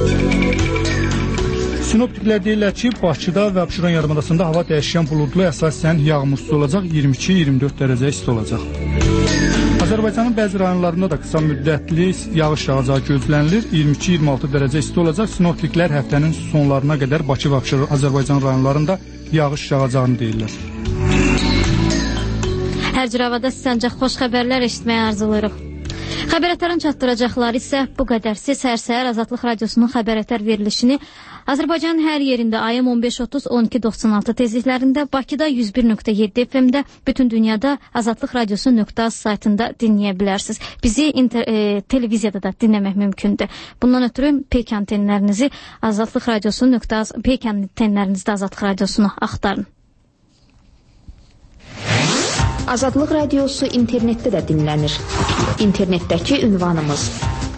Sinoptiklər deyirlər ki, Bakıda və Abşeron yarımadasında hava dəyişkən buludlu, əsasən yağmursuz olacaq, 22-24 dərəcə isti olacaq. Azərbaycanın bəzi rayonlarında da qısa müddətli yağış yağacağı gözlənilir, 22-26 dərəcə isti olacaq. Sinoptiklər həftənin sonlarına qədər Bakı və Azərbaycan rayonlarında yağış yağacağını deyirlər. Hər cür havada sizə xoş xəbərlər eşitməyə arzulayırıq. Xəbərətlərin çatdıracaqları isə bu qədər. Siz hər səhər Azadlıq Radiosunun xəbərətlər verilişini Azərbaycanın hər yerində AM 1530-1296 tezliklərində, Bakıda 101.7 FM-də, bütün dünyada Azadlıq Radiosu.az saytında dinləyə bilərsiniz. Bizi televiziyada da dinləmək mümkündür. Bundan ötürü peyk antenlərinizi Azadlıq Radiosu.az, peyk antenlərinizdə Azadlıq Radiosunu axtarın. Azadlıq Radiosu internetdə də dinlənir. İnternetdəki ünvanımız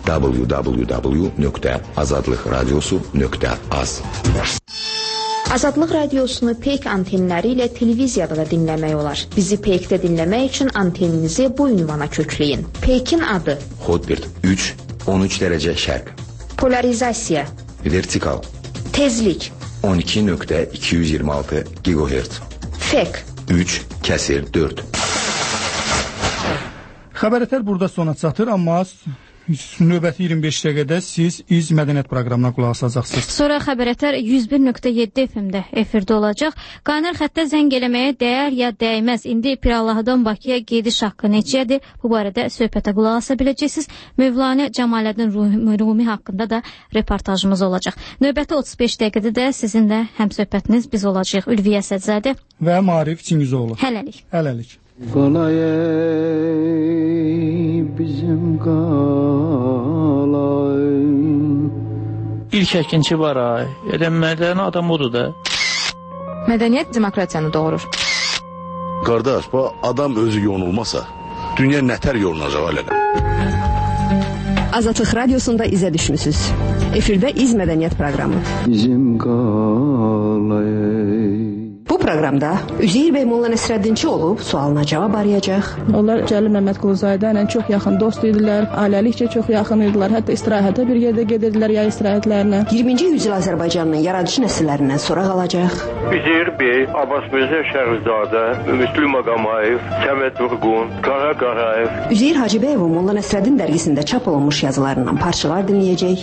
www.azadlıqradiosu.az. Azadlıq Radiosunu peyk antenləri ilə televiziyada da dinləmək olar. Bizi peykdə dinləmək üçün anteninizi bu ünvana kökləyin. Peykin adı Hotbird 3, 13 dərəcə şərq. Polarizasiya Vertikal Tezlik 12.226 GHz. Fek 3/4. Xəbərətər burada sona çatır, amma Növbəti 25 dəqiqədə siz İz Mədəniyyət proqramına qulaq asacaqsınız. Sonra Xəbərətər 101.7 FM-də efirdə olacaq. Qaynar xəttə zəng eləməyə dəyər ya dəymez. İndi Pirallahıdan Bakıya gediş haqqı neçədir? Bu barədə söhbətə qulaq asa biləcəksiniz. Mövlana Cəmaləddin Rumi haqqında da reportajımız olacaq. Növbəti 35 dəqiqədə də sizinlə həmsöhbətiniz biz olacağıq. Ülviyə Sədzadə və Marif Çingizoğlu. Hələlik. Hələlik. Qalay bizim qalay. İlk əkinçi var ay. Mədəni adam odur da. Mədəniyyət demokratiyanı doğurur. Qardaş, bu adam özü yonulmasa, dünya nətər yolunacaq alələ? Azadlıq Radiosunda izə düşmüsünüz. Efirdə İz Mədəniyyət proqramı. Bizim qalay. Bu proqramda Üzeyir bəy Molla Nəsrəddinçi olub sualına cavab arayacaq. Onlar Cəlil Məmmədquluzadə ilə çox yaxın dost idilər, ailəlikcə çox yaxın idilər, hətta istirahətə bir yerdə gedirdilər yay istirahətlərinə. 20-ci yüzyıl Azərbaycanının yaradıcı nəsillərindən sonra qalacaq. Üzeyir bəy, Abbas Mirzə Şərifzadə, Müslüm Ağamayev, Səməd Vurğun, Qara Qarayev. Üzeyir Hacıbəyev Molla Nəsrəddin dərgisində çap olunmuş yazılarından parçalar dinləyəcək.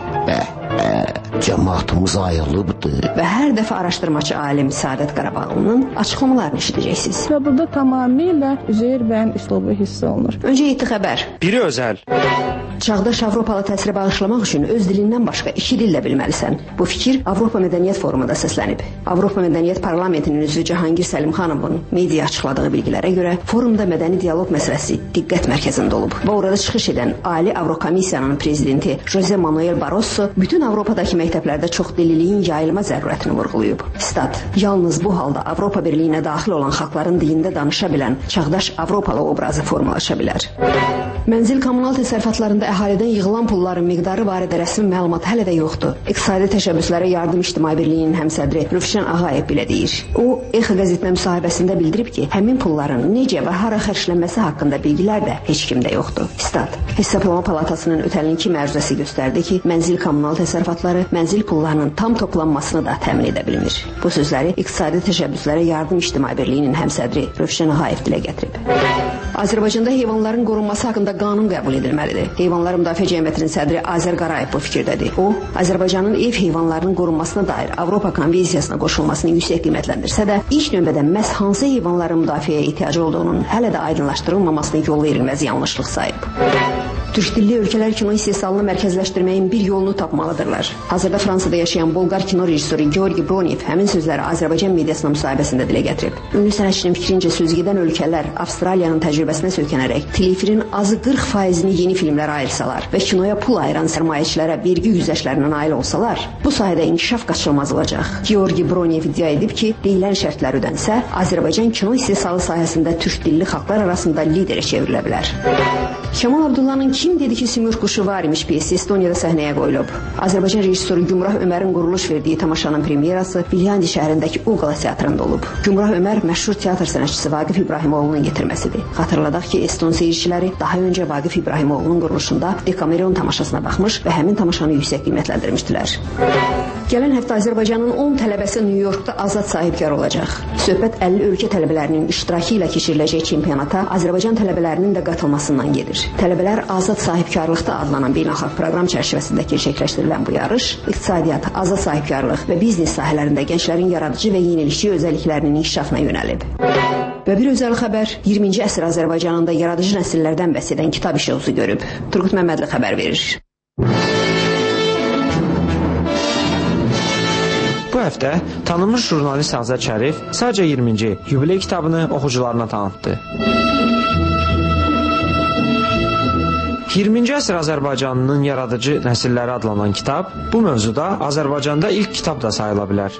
Cəmaatımız ayrılıbdır. Və hər dəfə araşdırmacı alim Səadət Qarabağlının açıqlamalarını eşidəcəksiniz. Və burada tamamilə Üzeyir bəyin üslubu hiss olunur. Öncə 7 xəbər. Biri özəl. Çağdaş Avropalı təsirə bağışlamaq üçün öz dilindən başqa 2 dillə bilməlisən. Bu fikir Avropa Mədəniyyət Forumunda səslənib. Avropa Mədəniyyət Parlamentinin üzvü Cahangir Səlimxanovun media açıqladığı bilgilərə görə forumda mədəni dialoq məsələsi diqqət mərkəzində olub. Və orada çıxış edən Ali Avrokomissiyanın prezidenti Jose Manuel Barroso bütün Avropadakı məktəblərdə çoxdilliliyin yayılma zərurətini vurğulayıb. Stat: yalnız bu halda Avropa Birliyinə daxil olan xalqların dilində danışa bilən çağdaş Avropalı obrazı formalaşa bilər. Mənzil kommunal təsərrüfatlarında əhalidən yığılan pulların miqdarı barədə rəsmi məlumat hələ də yoxdur. İqtisadi təşəbbüslərə yardım İctimai Birliyinin həmsədri Rövşən Ağayev belə deyir. O, EXA qəzetinə müsahibəsində bildirib ki, həmin pulların necə və hara xərclənməsi haqqında bilgilər də heç kimdə yoxdur. Stat: Hesablama Palatasının ötəlinki məruzəsi göstərdi ki, mənzil kommunal təsərrüfatları mənzil pullarının tam toplanmasını da təmin edə bilmir. Bu sözləri İqtisadi təşəbbüslərə yardım İctimai Birliyinin həmsədri Rövşən Ağayev dilə gətirib. Azərbaycanda heyvanların qorunması haqqında qanun qəbul edilməlidir. Heyvanlar Müdafiə Cəmiyyətinin sədri Azər Qarayev bu fikirdədir. O, Azərbaycanın ev heyvanlarının qorunmasına dair Avropa Konvensiyasına qoşulmasını yüksək qiymətləndirsə də, ilk növbədə məhz hansı heyvanların müdafiəyə ehtiyacı olduğunun hələ də aydınlaşdırılmamasına yol verilməz yanlışlıq sayıb. Türk dilli ölkələr kino istehsalını mərkəzləşdirməyin bir yolunu tapmalıdırlar. Hazırda Fransada yaşayan Bolqar kino rejissoru Georgi Bronev həmin sözləri Azərbaycan mediasına müsahibəsində dilə gətirib. Ünlü sənətçinin fikrincə sözgedən ölkələr Avstraliyanın təcrübəsinə söykənərək telefirin azı 40%-ni yeni filmlərə ayırsalar və kinoya pul ayıran sərmayəçilərə vergi güzəştlərinə nail olsalar, bu sahədə inkişaf qaçılmaz olacaq. Georgi Bronev iddia edib ki, deyilən şərtlər ödənsə, Azərbaycan kino istehsalı sahəsində türk dilli xalqlar arasında liderə çevrilə bilər. Kemal Abdullah'ın Kim dedi ki Sümür quşu var imiş piyesi Estoniyada səhnəyə qoyulub. Azərbaycan rejissoru Gümrah Ömərin quruluş verdiyi tamaşanın premyerası Viljandi şəhərindəki Ugala teatrında olub. Gümrah Ömər məşhur teatr sənətçisi Vaqif İbrahimoğlu'nun getirməsidir. Xatırladaq ki, Eston seyirciləri daha öncə Vaqif İbrahimoğlu'nun quruluşunda Dekameron tamaşasına baxmış və həmin tamaşanı yüksək qiymətləndirmişdilər. Gələn həftə Azərbaycanın 10 tələbəsi New Yorkda azad sahibkar olacaq. Söhbət 50 ölkə tələbələrinin iştirakı ilə keçiriləcək çempionata Azərbaycan tələbələrinin də qatılmasından gedir. Tələbələr azad sahibkarlıqda adlanan beynəlxalq proqram çərçivəsində gerçəkləşdirilən bu yarış iqtisadiyyat, azad sahibkarlıq və biznes sahələrində gənclərin yaradıcı və yenilikçi özəlliklərinin inkişafına yönəlib. Və bir özəl xəbər, 20-ci əsr Azərbaycanında yaradıcı nəsillərdən bəhs edən kitab işığı görüb. Turqut Məmmədli xəbər verir. Bu həftə tanınmış jurnalist Azad Şərif sadəcə 20-ci yubiley kitabını oxucularına tanıtdı. 20-ci əsr Azərbaycanının yaradıcı nəsilləri adlanan kitab bu mövzuda Azərbaycanda ilk kitab da sayıla bilər.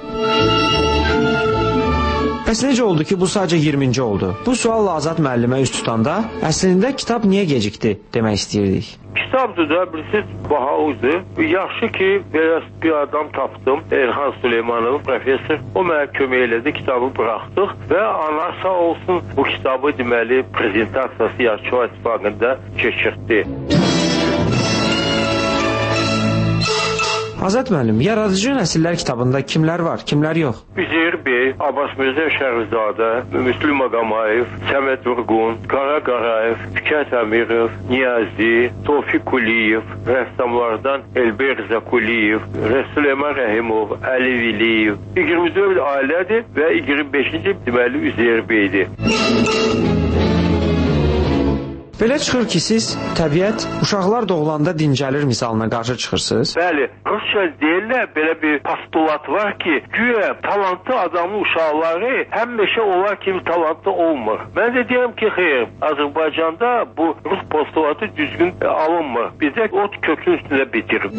Bəs necə oldu ki, bu sadəcə 20-ci oldu? Bu sualla Azad müəllimə üst tutanda əslində kitab niyə gecikdi demək istəyirdik. Kitabdır da, bilirsiniz, bahalıdır. Yaxşı ki, belə bir adam tapdım, Elxan Süleymanov, professor. O mənə kömək elədi, kitabı buraxdıq və ana sağ olsun bu kitabı deməli prezentasiyası Yazıçılar İttifaqında keçirdi. Azad müəllim, Yaradıcı Nəsillər kitabında kimlər var, kimlər yox? Üzeyir Bey, Abbas Mirzə Şəhrizadə, Müslüm Ağamayev, Səməd Vurğun, Qara Qarayev, Fikət Əmirov, Niyazi, Tofiq Quliyev, rəssamlardan Elber Zakuliyev, Süleyman Rəhimov, Əli Viliyev. 24 ailədir və 25-ci deməli Üzeyir Beydir. Belə çıxır ki, siz təbiət uşaqlar doğulanda dincəlir misalına qarşı çıxırsınız. Bəli, Rusça deyirlər, belə bir postulat var ki, güya talantlı adamın uşaqları həmişə onlar kimi talantlı olmur. Mən də deyirəm ki, xeyr, Azərbaycanda bu Rus postulatı düzgün alınmır. Bizə ot kökün üstündə bitirir.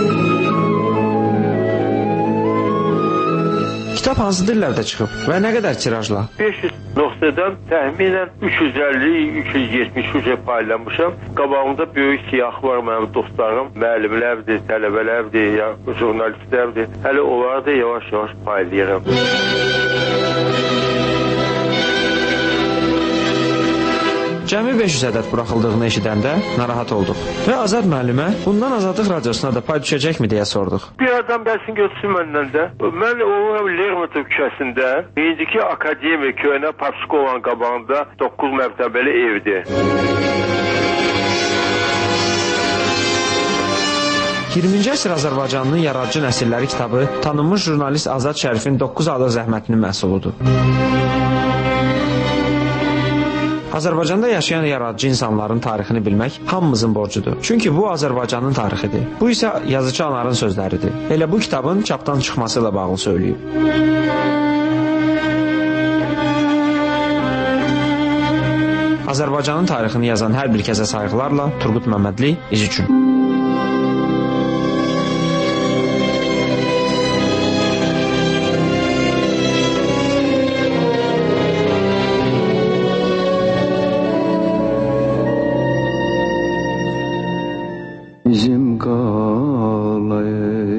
Kitab hansı dillərdə çıxıb və nə qədər tirajla? 500 nöqtədən təxminən 350-370 paylamışam. Qabağımda böyük siyah var mənim dostlarım, müəllimlərdir, tələbələrdir, jurnalistlərdir. Hələ onları da yavaş-yavaş paylayıram. Cəmi 500 ədəd buraxıldığını eşidəndə narahat olduq və Azad müəllimə bundan Azadlıq Radiosuna da pay düşəcəkmi deyə sorduq. Bir adam gəlsin götürsün məndən də. Mən oluram Lermontov küçəsində, indiki akademik köyünə Papskovun qabağında 9 mərtəbəli evdir. 20-ci əsr Azərbaycanının Yaradıcı Nəsilləri kitabı tanınmış jurnalist Azad Şərifin 9 aylıq zəhmətinin məhsuludur. Azərbaycanda yaşayan yaradıcı insanların tarixini bilmək hamımızın borcudur. Çünki bu Azərbaycanın tarixidir. Bu isə yazıcı Anarın sözləridir. Elə bu kitabın çapdan çıxması ilə bağlı söyləyib. Azərbaycanın tarixini yazan hər bir kəsə sayğılarla Turqut Məmmədli, İz üçün. Bizim qalay.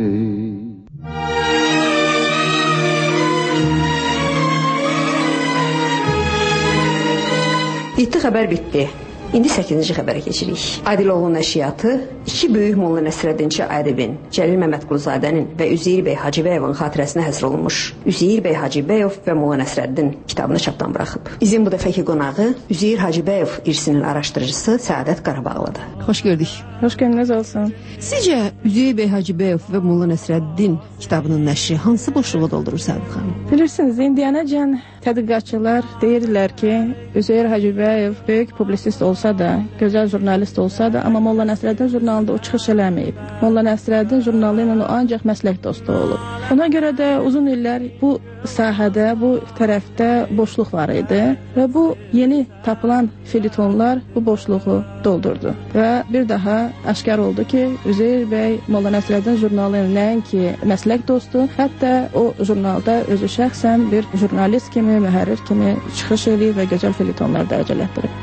Yeddi xəbər bitdi. İndi 8-ci xəbərə keçirik. Adiloğlu nəşriyyatı iki böyük Molla Nəsrəddinçi ədibin, Cəlil Məmmədquluzadənin və Üzeyir bəy Hacıbəyovun xatirəsinə həsr olunmuş Üzeyir bəy Hacıbəyov və Molla Nəsrəddin kitabını çapdan buraxıb. Bizim bu dəfəki qonağı Üzeyir Hacıbəyov irsinin araşdırıcısı Səadət Qarabağlıdır. Xoş gördük. Xoş gəldiniz olsun. Sizcə Üzeyir bəy Hacıbəyov və Molla Nəsrəddin kitabının nəşri hansı boşluğu doldurur Səadət xanım? Bilirsiniz, indiyənəcən tədqiqatçılar deyirlər ki, Üzeyir Hacıbəyov böyük publisist olsa da, gözəl jurnalist olsa da, amma Molla Nəsrəddin jurnalında o çıxış eləməyib. Molla Nəsrəddin jurnalı ilə o ancaq məslək dostu olub. Ona görə də uzun illər bu sahədə, bu tərəfdə boşluq var idi və bu yeni tapılan felitonlar bu boşluğu doldurdu. Və bir daha aşkar oldu ki, Üzeyir bəy Molla Nəsrəddin jurnalı ilə nəinki məslək dostu, hətta o jurnalda özü şəxsən bir jurnalist kimi, mühərrir kimi çıxış eləyib və gözəl felitonlar dərəcələtdirib.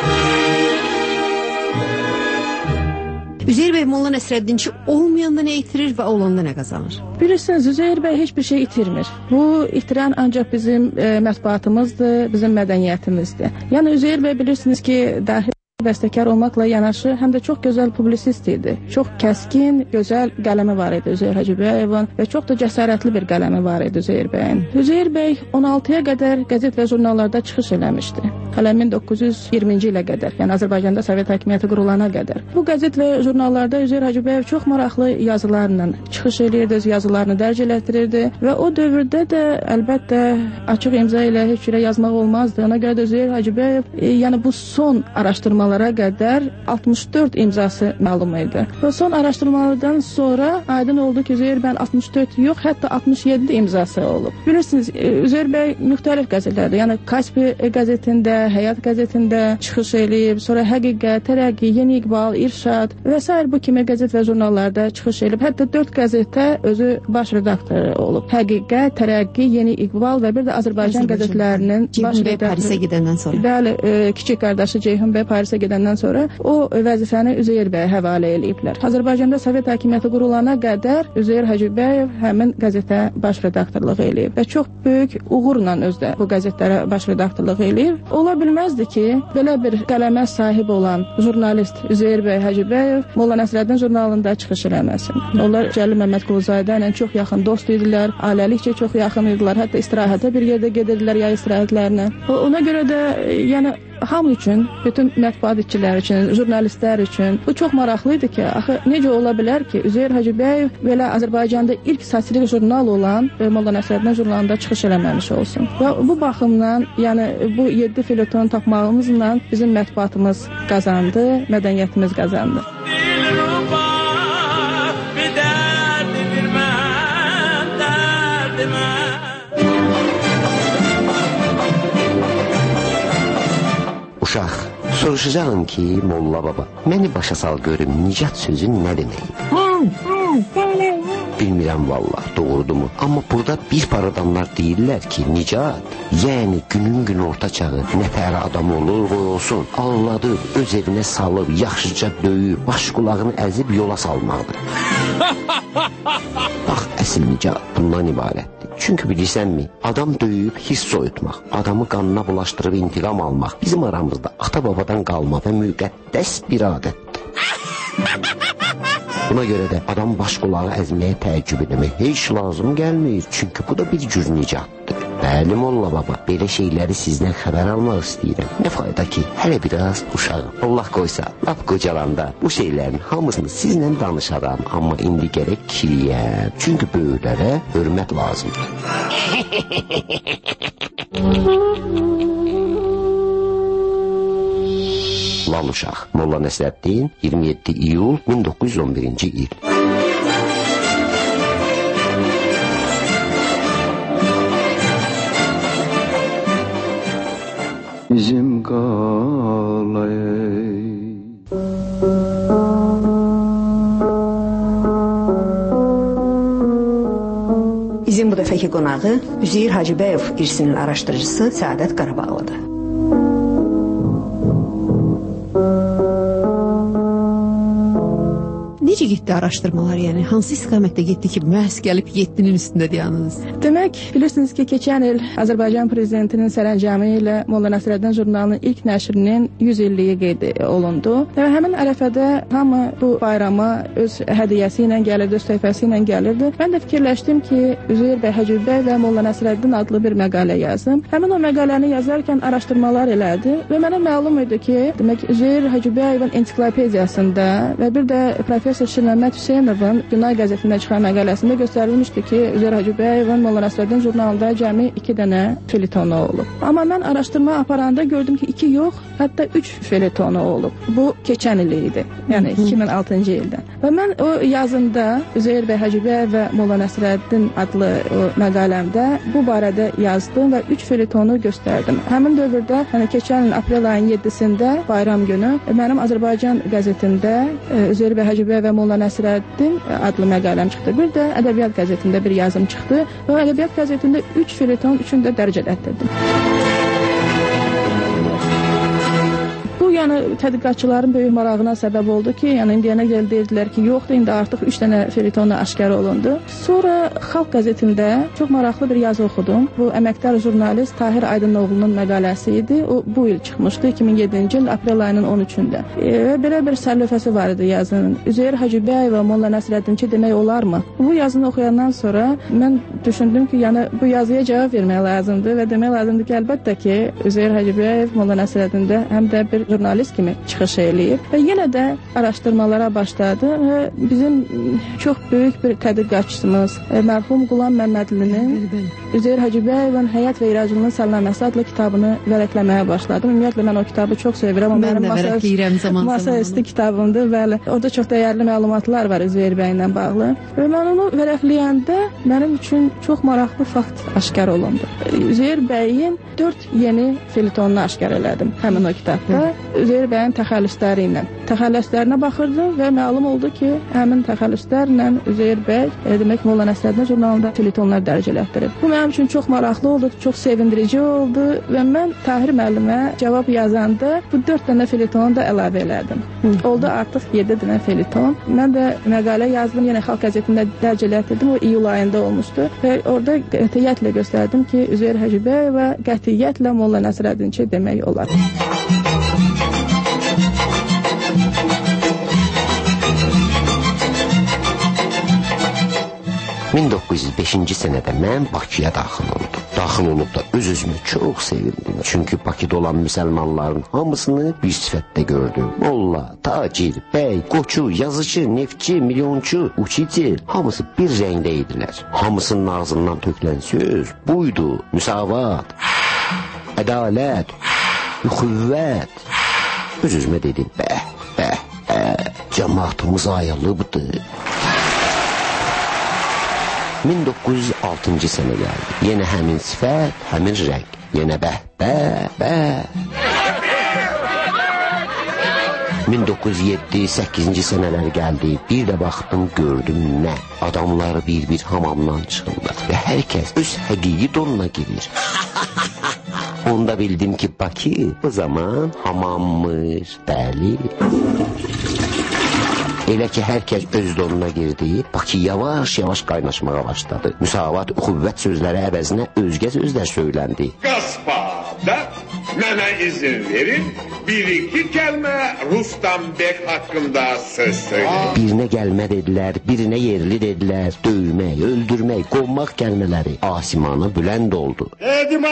Üzeyir bəy Molla Nəsrəddinçi olmayanda nə itirir və olanda nə qazanır? Bilirsiniz, Üzeyir bəy heç bir şey itirmir. Bu itirən ancaq bizim mətbuatımızdır, bizim mədəniyyətimizdir. Yəni Üzeyir bəy bilirsiniz ki, dahi bəstəkar olmaqla yanaşı, həm də çox gözəl publisist idi. Çox kəskin, gözəl qələmi var idi Üzeyir Hacıbəyovun və çox da cəsarətli bir qələmi var idi Üzeyir bəyin. Üzeyir bəy 16-ya qədər qəzet və jurnallarda çıxış eləmişdi. Hələ 1920-ci ilə qədər, yəni Azərbaycanda Sovet hakimiyyəti qurulana qədər. Bu qəzet və jurnallarda Üzeyir Hacıbəyov çox maraqlı yazılarla çıxış eləyirdi, öz yazılarını dərc elətdirirdi və o dövrdə də əlbəttə açıq imza ilə heç cürə yazmaq olmazdı. Ona görə də Üzeyir Hacıbəyov, yəni bu son araşdırmalara qədər 64 imzası məlum idi. Və son araşdırmalardan sonra aydın oldu ki, Üzeyir bəyin 64 yox, hətta 67 imzası olub. Bilirsiniz, Üzeyir bəy müxtəlif qəzetlərdə, yəni Kaspi qəzetində, Həyat qəzetində çıxış eləyib, sonra Həqiqət, Tərəqqi, Yeni İqbal, İrşad və s. bu kimi qəzet və jurnallarda çıxış eləyib. Hətta 4 qəzetdə özü baş redaktoru olub. Həqiqət, Tərəqqi, Yeni İqbal və bir də Azərbaycan qəzetlərinin baş redaktoru. Parisə gedəndən sonra. Bəli, kiçik qardaşı Ceyhun bəy Parisə gedəndən sonra o vəzifəni Üzeyir bəyə həvalə eləyiblər. Azərbaycanda Sovet hakimiyyəti qurulana qədər Üzeyir Hacıbəyov həmin qəzetə baş redaktorluq eləyib və çox böyük uğurla özdə bu qəzetlərə baş redaktorluq eləyib. ola bilməzdi ki, belə bir qələmə sahib olan jurnalist Üzeyir bəy Hacıbəyev Molla Nəsrəddin jurnalında çıxış eləməsin. Onlar Cəlil Məmmədquluzadə ilə çox yaxın dost idilər, ailəlikcə çox yaxın idilər, hətta istirahətə bir yerdə gedirdilər yay istirahətlərinə. Ona görə də yəni hamı üçün, bütün mətbuat işçiləri üçün, jurnalistlər üçün bu çox maraqlı idi ki, axı necə ola bilər ki, Üzeyir Hacıbəyev belə Azərbaycanda ilk satirik jurnal olan Molla Nəsrəddin jurnalında çıxış eləməmiş olsun. Və bu baxımdan, yəni bu 7 feliton tapmağımızla bizim mətbuatımız qazandı, mədəniyyətimiz qazandı. Uşaq, soruşacağım ki, Molla baba, məni başa sal görüm, nicat sözü nə demək? Bilmirəm valla, doğrudumu? Amma burada bir par adamlar deyirlər ki, nicat, yəni günün gün orta çağı, nətər adam olur, qoy olsun, alladır, öz evinə salıb, yaxşıca döyüb, baş qulağını əzib yola salmaqdır. Bax, əsl nicat bundan ibarətdir. Çünki bilirsənmi, adam döyüb hiss soyutmaq, adamı qanına bulaşdırıb intiqam almaq bizim aramızda ata-babadan qalma və müqəddəs bir adətdir. Buna görə də adam baş qulağı əzməyə təəccüb eləmək heç lazım gəlmir, çünki bu da bir cür nicatdır. Bəli, Molla baba, belə şeyləri sizdən xəbər almaq istəyirəm. Nə fayda ki, hələ biraz uşağım. Allah qoysa, lap qocalanda bu şeylərin hamısını sizlə danışaram, amma indi gərək kiriyəm. Çünki böyüklərə hörmət lazımdır. Lan uşaq, Molla Nəsrəddin, 27 iyul 1911-ci il. Bizim qalay Bizim bu dəfəki qonağı Üzeyir Hacıbəyev irsinin araşdırıcısı Səadət Qarabağlıdır. Necə getdi araşdırmalar, yəni hansı istiqamətdə getdi ki, məhz gəlib 7-nin üstündə dayanınız? Demək, bilirsiniz ki, keçən il Azərbaycan prezidentinin sərəncamı ilə Molla Nəsrəddin jurnalının ilk nəşrinin 100 illiyi qeyd olundu. Və həmin ərəfədə hamı bu bayrama öz hədiyyəsi ilə gəlirdi, öz təhfəsi ilə gəlirdi. Mən də fikirləşdim ki, Üzeyir bəy Hacıbəyev və Molla Nəsrəddin adlı bir məqalə yazdım. Həmin o məqaləni yazarkən araşdırmalar elədi və mənə məlum idi ki, demək, Üzeyir Hacıbəyevin ensiklopediyasında və bir də professor Şirməmməd Hüseynovun Günay qəzetində çıxan məqaləsində göstərilmişdi ki, Üzeyir Hacıbəyevin Molla Nəsrəddin jurnalında cəmi 2 dənə felitonu olub. Amma mən araşdırma aparanda gördüm ki, 2 yox, hətta 3 felitonu olub. Bu keçən il idi, yəni 2006-cı ildə. Və mən o yazında Üzeyir bəy Hacıbəyev və Molla Nəsrəddin adlı məqaləmdə bu barədə yazdım və 3 felitonu göstərdim. Həmin dövrdə, yəni keçən il aprel ayının 7-sində bayram günü mənim Azərbaycan qəzetində Üzeyir bəy Hacıbəyev və Molla Nəsrəddin adlı məqaləm çıxdı. Bir də Ədəbiyyat qəzetində bir yazım çıxdı və Ədəbiyyat qəzetində 3 feliton, 3-ünü də dərəcələtdirdim. Bu, yəni tədqiqatçıların böyük marağına səbəb oldu ki, yəni indiyənə gəl deyirdilər ki, yoxdur, indi artıq 3 dənə felitonu aşkar olundu. Sonra Xalq qəzetində çox maraqlı bir yazı oxudum. Bu əməkdar jurnalist Tahir Aydınoğlu'nun məqaləsi idi. O bu il çıxmışdı, 2007-ci il aprel ayının 13-ündə. Və belə bir sərlövhəsi var idi yazının. Üzeyir Hacıbəyev və Molla Nəsrəddinçi demək olarmı? Bu yazını oxuyandan sonra mən düşündüm ki, yəni bu yazıya cavab vermək lazımdır və demək lazımdır ki, əlbəttə ki, Üzeyir Hacıbəyev Molla Nəsrəddində həm də bir jurnalist kimi çıxış eləyib və yenə də araşdırmalara başladı və bizim çox böyük bir tədqiqatçımız mərhum Qulam Məmmədlinin Üzeyir Hacıbəyevin Həyat və İracılığın Salnaməsi adlı kitabını vərəqləməyə başladım. Ümumiyyətlə mən o kitabı çox sevirəm. Mən də vərəqləyirəm masaüstü kitabımdır. Bəli, orada çox dəyərli məlumatlar var Üzeyir bəylə bağlı. Və mən onu vərəqləyəndə mənim üçün çox maraqlı fakt aşkar olundu. Üzeyir bəyin 4 yeni felitonunu aşkar elədim həmin o kitabda. Üzeyir bəyin təxəllüslərinə baxırdım və məlum oldu ki, həmin təxəllüslərlə Üzeyir bəy demək Molla Nəsrəddin jurnalında felyetonlar dərc elətdirib. Bu mənim üçün çox maraqlı oldu, çox sevindirici oldu və mən Tahir müəllimə cavab yazanda bu 4 dənə felyetonu da əlavə elədim. Oldu artıq 7 dənə felyeton. Mən də məqalə yazdım, yenə Xalq qəzetində dərc elətdirdim. O iyul ayında olmuşdu və orada qətiyyətlə göstərdim ki, Üzeyir Hacıbəyova qətiyyətlə Molla Nəsrəddinçi demək olar. 1905-ci sənədə mən Bakıya daxil oldum. Daxil olub da öz-özümü çox sevindim. Çünki Bakıda olan müsəlmanların hamısını bir sifətdə gördüm. Molla, tacir, bəy, qoçu, yazıcı, neftçi, milyonçu, uçici, hamısı bir rəngdə idilər. Hamısının ağzından tökülən söz buydu: müsavat, ədalət, üxüvvət. Öz-özümə dedim, cəmaatımız ayılıbdır. 1906-cı sənə gəldi. Yenə həmin sifət, həmin rəng. Yenə 1907-8-ci sənələr gəldi. Bir də baxdım, gördüm nə? Adamlar bir-bir hamamdan çıxırlar və hər kəs öz həqiqi donuna girir. Onda bildim ki, Bakı o zaman hamammış. Bəli. Elə ki, hər kəs öz donuna girdi, Bakı yavaş-yavaş qaynaşmağa başladı. Müsavat, üxüvvət sözləri əvəzinə özgə sözlər söyləndi. Qasbada mənə izin verin, bir-iki kəlmə Rustam Bək haqqında söz söyləyin. Birinə gəlmə dedilər, birinə yerli dedilər, döymək, öldürmək, qovmaq kəlmələri asimana bülənd oldu. Dedim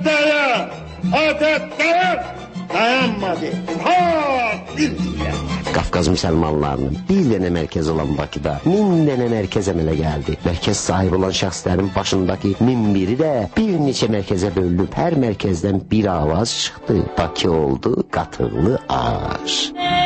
adətlərə dayanmadı. Qafqaz müsəlmanlarının bir dənə mərkəz olan Bakıda 1000 dənə mərkəz əmələ gəldi. Mərkəz sahibi olan şəxslərin başındakı 1001-i də bir neçə mərkəzə bölünüb, hər mərkəzdən bir avaz çıxdı. Bakı oldu qatıqlı aş.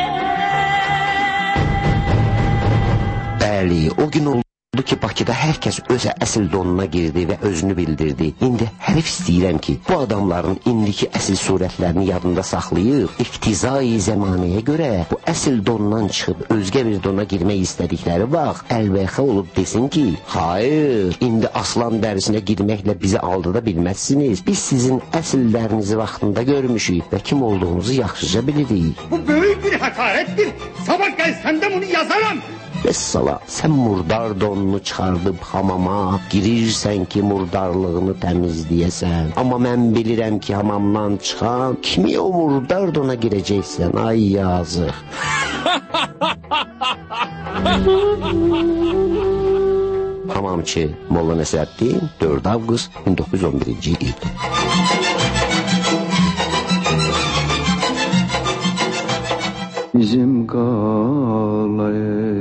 Bəli, o gün oldu ki, Bakıda hər kəs öz əsl donuna girdi və özünü bildirdi. İndi hərif istəyirəm ki, bu adamların indiki əsl surətlərini yadında saxlayıb, iqtizai zəmanəyə görə bu əsl donundan çıxıb özgə bir dona girmək istədikləri vaxt əlbəxə olub desin ki, hayır, indi aslan dərisinə girməklə bizi aldada bilməzsiniz. Biz sizin əsillərinizi vaxtında görmüşük və kim olduğunuzu yaxşıca bilirik. Bu böyük bir həqarətdir. Sabah gəlsəndə bunu yazaram. Vəssala, sən murdar donunu çıxardıb hamama girirsən ki, murdarlığını təmizləyəsən. Amma mən bilirəm ki, hamamdan çıxan kimi o murdar dona girəcəksən. Ay yazıq. Hamamçı Molla Nəsrəddin, 4 avqust 1911-ci il. Bizim qalay.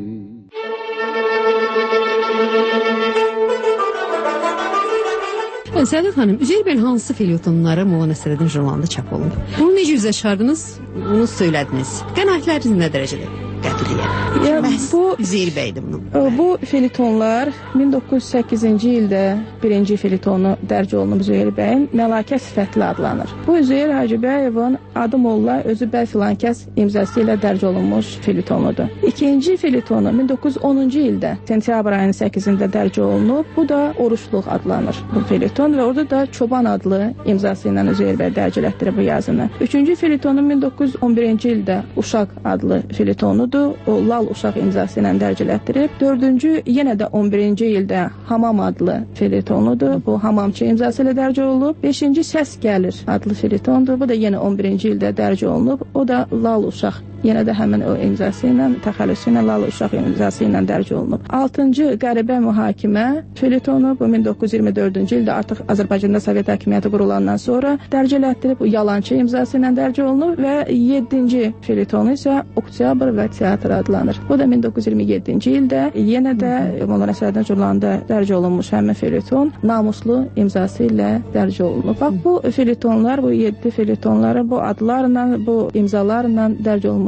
Səadət xanım, Üzeyir bəyin hansı felyetonları Molla Nəsrəddin jurnalında çap olundu? Bunu necə üzə çıxardınız? Bunu söylədiniz. Qənaətləriniz nə dərəcədə? Bu Üzeyir bəydir bunun. Bu felyetonlar 1908-ci ildə birinci felyetonu dərc olunub Üzeyir bəyin Məlakə sifətli adlanır. Bu Üzeyir Hacıbəyovun adı Molla, özü bəy filankəs imzası ilə dərc olunmuş felyetonudur. İkinci felyetonu 1910-cu ildə sentyabr ayının 8-də dərc olunub. Bu da Oruçluq adlanır bu felyeton və orada da Çoban adlı imzası ilə Üzeyir bəy dərc elətdirib bu yazını. Üçüncü felyetonu 1911-ci ildə Uşaq adlı felyetonudur. O Lal Uşaq imzası ilə dərc elətdirib. Dördüncü yenə də 11-ci ildə Hamam adlı felyetonudur. Bu Hamamçı imzası ilə dərc olunub. Beşinci Səs gəlir adlı felyetondur. Bu da yenə 11-ci ildə dərc olunub. O da Lal Uşaq. Yenə də həmin o imzası ilə, təxəllüsü ilə Lal Uşaq imzası ilə dərc olunub. 6-cı Qəribə mühakimə felyetonu bu 1924-cü ildə artıq Azərbaycanda Sovet hakimiyyəti qurulandan sonra dərc elətdirib. Bu Yalançı imzası ilə dərc olunub və 7-ci felyetonu isə Oktyabr və Teatr adlanır. Bu da 1927-ci ildə yenə də Molla Nəsrəddin jurnalında dərc olunmuş həmin felyeton Namuslu imzası ilə dərc olunub. Bax, bu felyetonlar, bu 7 felyetonları bu adlarla, bu imzalarla dərc olunmuş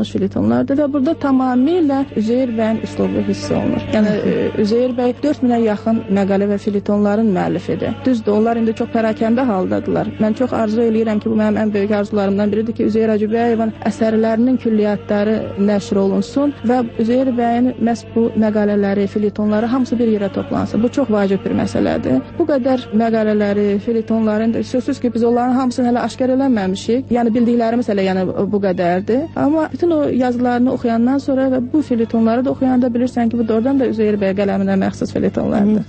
yazılmış filitonlardır və burada tamamilə Üzeyir bəyin üslubu hiss olunur. Yəni Üzeyir bəy 4000-ə yaxın məqalə və filitonların müəllifidir. Düzdür, onlar indi çox pərakəndə haldadılar. Mən çox arzu eləyirəm ki, bu mənim ən böyük arzularımdan biridir ki, Üzeyir Hacıbəyevin əsərlərinin külliyyatları nəşr olunsun və Üzeyir bəyin məhz bu məqalələri, filitonları hamısı bir yerə toplansın. Bu çox vacib bir məsələdir. Bu qədər məqalələri, filitonların da sözsüz ki, biz onların hamısını hələ aşkar eləməmişik. Yəni bildiklərimiz hələ bu qədərdir. Amma bütün o yazılarını oxuyandan sonra və bu filitonları da oxuyanda bilirsən ki, bu doğrudan da Üzeyir bəy qələminə məxsus filitonlardır.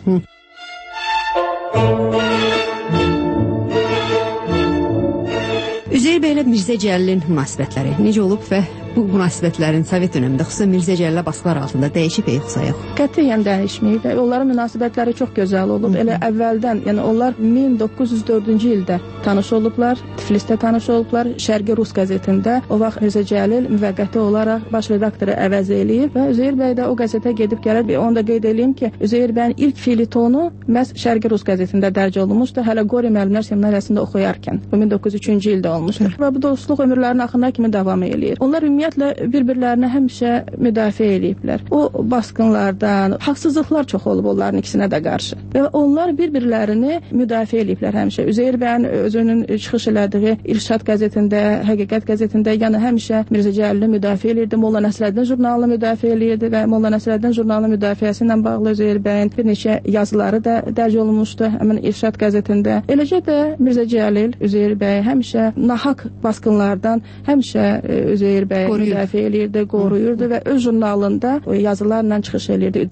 Üzeyir bəylə Mirzə Cəlilin münasibətləri necə olub və bu münasibətlərin Sovet dövründə xüsusən Mirzə Cəlilə baskılar altında dəyişib yoxsa yox? Qətiyyən dəyişməyib. Onların münasibətləri çox gözəl olub. Elə əvvəldən, yəni onlar 1904-cü ildə tanış olublar, Tiflisdə tanış olublar, Şərqi Rus qəzetində. O vaxt Mirzə Cəlil müvəqqəti olaraq baş redaktoru əvəz eləyib və Üzeyir bəy də o qəzetə gedib gəlir. Onu da qeyd edeyim ki, Üzeyir bəyin ilk filitonu məhz Şərqi Rus qəzetində dərc olunmuşdu, hələ Qori müəllimlər seminariyasında oxuyarkən. Bu 1903-cü ildə olmuşdur. Və bu dostluq ömürlərinin axırına kimi davam eləyir. Onlar ümumiyyətlə bir-birlərini həmişə müdafiə eləyiblər. O baskınlardan, haqsızlıqlar çox olub onların ikisinə də qarşı. Və onlar bir-birlərini müdafiə eləyiblər həmişə. Üzeyir bəyin özünün çıxış elədiyi İrşad qəzetində, Həqiqət qəzetində, yəni həmişə Mirzə Cəlili müdafiə eləyirdi. Molla Nəsrəddin jurnalını müdafiə eləyirdi və Molla Nəsrəddin jurnalının müdafiəsi ilə bağlı Üzeyir bəyin bir neçə yazıları da dərc olunmuşdu həmin İrşad qəzetində. Eləcə də Mirzə Cəlil Üzeyir bəy həmişə nahaq baskınlardan həmişə Üzeyir bəy müdafiə eləyirdi, qoruyurdu və öz jurnalında yazılarla çıxış eləyirdi.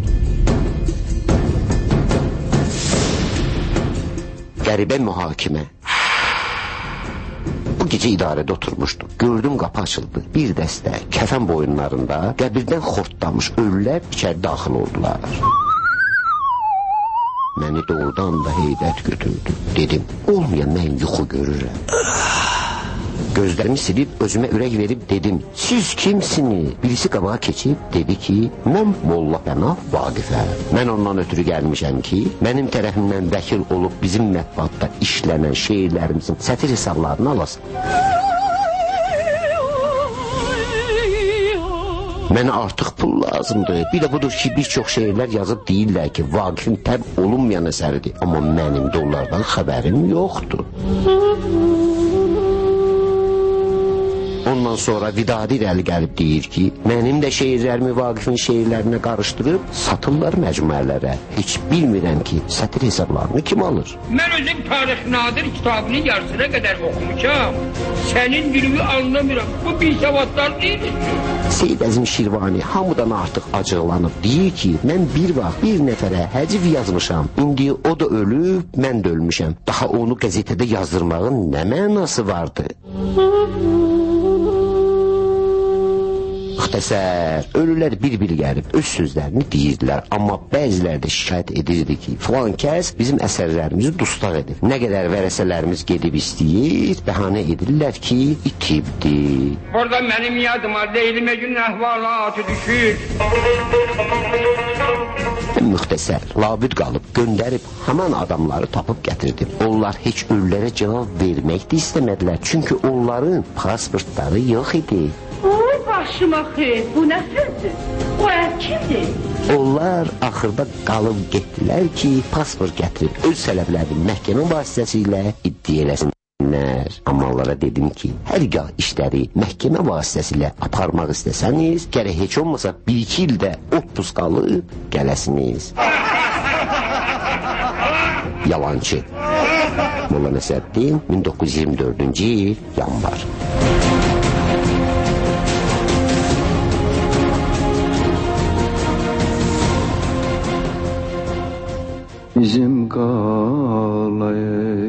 Qəribə mühakimə. Bu gecə idarədə oturmuşdum. Gördüm qapı açıldı. Bir dəstə kəfən boyunlarında qəbirdən xortlamış ölülər içəri daxil oldular. Məni doğrudan da heybət götürdü. Dedim, olmayan mən yuxu görürəm. Gözlərimi silib, özümə ürək verib dedim, siz kimsiniz? Birisi qabağa keçib, dedi ki, mən Molla Pənah Vaqifəm. Mən ondan ötürü gəlmişəm ki, mənim tərəfimdən vəkil olub bizim mətbuatda işlənən şeirlərimizin sətir hesablarını alasın. Mənə artıq pul lazımdır. Bir də budur ki, bir çox şeirlər yazıb deyirlər ki, Vaqifin təb olunmayan əsəridir. Amma mənim də onlardan xəbərim yoxdur. Ondan sonra Vidadi irəli gəlib deyir ki, mənim də şeirlərimi Vaqifin şeirlərinə qarışdırıb satırlar məcmuələrə. Heç bilmirəm ki, sətir hesablarını kim alır? Mən özüm Tarix Nadir kitabının yarısına qədər oxumuşam. Sənin dilini anlamıram. Bu bir savadlar deyil. Seyyid Əzim Şirvani hamıdan artıq acıqlanıb deyir ki, mən bir vaxt bir nəfərə həcv yazmışam. İndi o da ölüb, mən də ölmüşəm. Daha onu qəzetədə yazdırmağın nə mənası vardı? Müxtəsər, ölülər bir-bir gəlib öz sözlərini deyirdilər, amma bəziləri də şikayət edirdi ki, filan kəs bizim əsərlərimizi dustaq edib. Nə qədər vərəsələrimiz gedib istəyir, bəhanə edirlər ki, itibdir. Orada mənim yadıma Leyli Məcnun əhvalatı düşür. Müxtəsər, labüd qalıb, göndərib həmən adamları tapıb gətirdim. Onlar heç ölülərə cavab vermək də istəmədilər, çünki onların pasportları yox idi. Başıma xeyr, bu nə sözdür? O kimdir? Onlar axırda qalıb getdilər ki, pasport gətirib öz sələblərini məhkəmə vasitəsilə iddia eləsinlər. Amma onlara dedim ki, hər gah işləri məhkəmə vasitəsilə aparmaq istəsəniz, gərək heç olmasa 1-2 ildə otpus qalıb gələsiniz. Yalancı. Molla Nəsrəddin 1924-cü il yanvar. Bizim qalayı.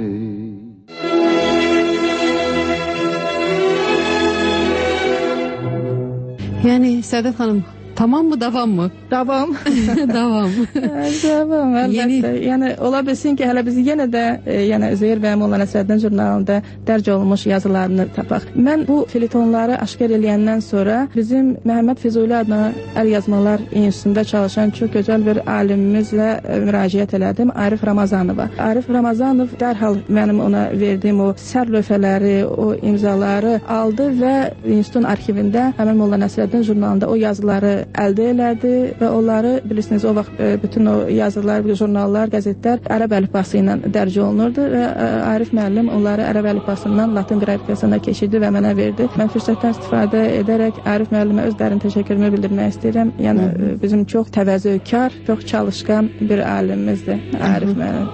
Yəni Səadət xanım, Tamam mı, davam mı? Davam. Davam. Davam, əlbəttə. Yəni ola bilsin ki, hələ biz yenə də yəni Üzeyir bəy Molla Nəsrəddin jurnalında dərc olunmuş yazılarını tapaq. Mən bu felitonları aşkar eləyəndən sonra bizim Məhəmməd Füzuli adına Əl Yazmalar İnstitutunda çalışan çox gözəl bir alimimizlə müraciət elədim, Arif Ramazanova. Arif Ramazanov dərhal mənim ona verdiyim o sər lövhələri, o imzaları aldı və institutun arxivində həmin Molla Nəsrəddin jurnalında o yazıları əldə elədi və onları bilirsiniz o vaxt bütün o yazılar, jurnallar, qəzetlər ərəb əlifbası ilə dərc olunurdu və Arif müəllim onları ərəb əlifbasından latın qrafikasına keçirdi və mənə verdi. Mən fürsətdən istifadə edərək Arif müəllimə öz dərin təşəkkürümü bildirmək istəyirəm. Yəni bizim çox təvazökar, çox çalışqan bir alimimizdir Arif müəllim.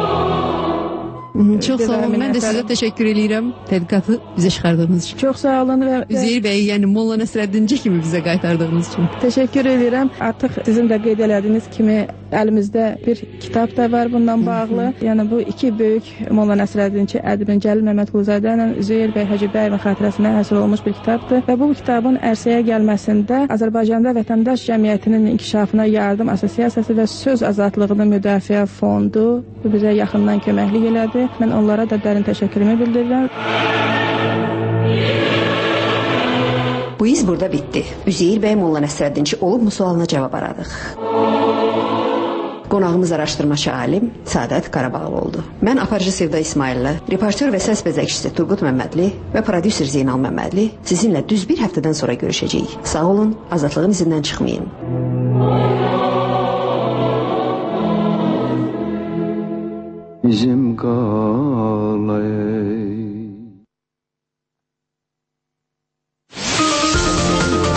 Çox sağ olun. Mən də sizə təşəkkür edirəm tədqiqatı bizə çıxardığınız üçün. Çox sağ olun və Üzeyir bəy, yəni Molla Nəsrəddinci kimi bizə qaytardığınız üçün. Təşəkkür edirəm. Artıq sizin də qeyd elədiyiniz kimi əlimizdə bir kitab da var bundan bağlı. Yəni bu iki böyük Molla Nəsrəddinçi ədibin Cəlil Məmmədquluzadə ilə Üzeyir bəy Hacıbəyevin xatirəsinə həsr olunmuş bir kitabdır və bu kitabın ərsəyə gəlməsində Azərbaycanda vətəndaş cəmiyyətinin inkişafına yardım assosiasiyası və söz azadlığının müdafiə fondu bizə yaxından köməklik elədi. Mən onlara da dərin təşəkkürümü bildirirəm. Bu iz burada bitdi. Üzeyir bəy Molla Nəsrəddinçi olubmu sualına cavab aradıq. Qonağımız araşdırmaçı alim Səadət Qarabağlı oldu. Mən aparıcı Sevda İsmaillə, reportör və səs bəzəkçisi Turqut Məmmədli və prodüser Zeynal Məmmədli sizinlə düz bir həftədən sonra görüşəcəyik. Sağ olun, azadlığın izindən çıxmayın.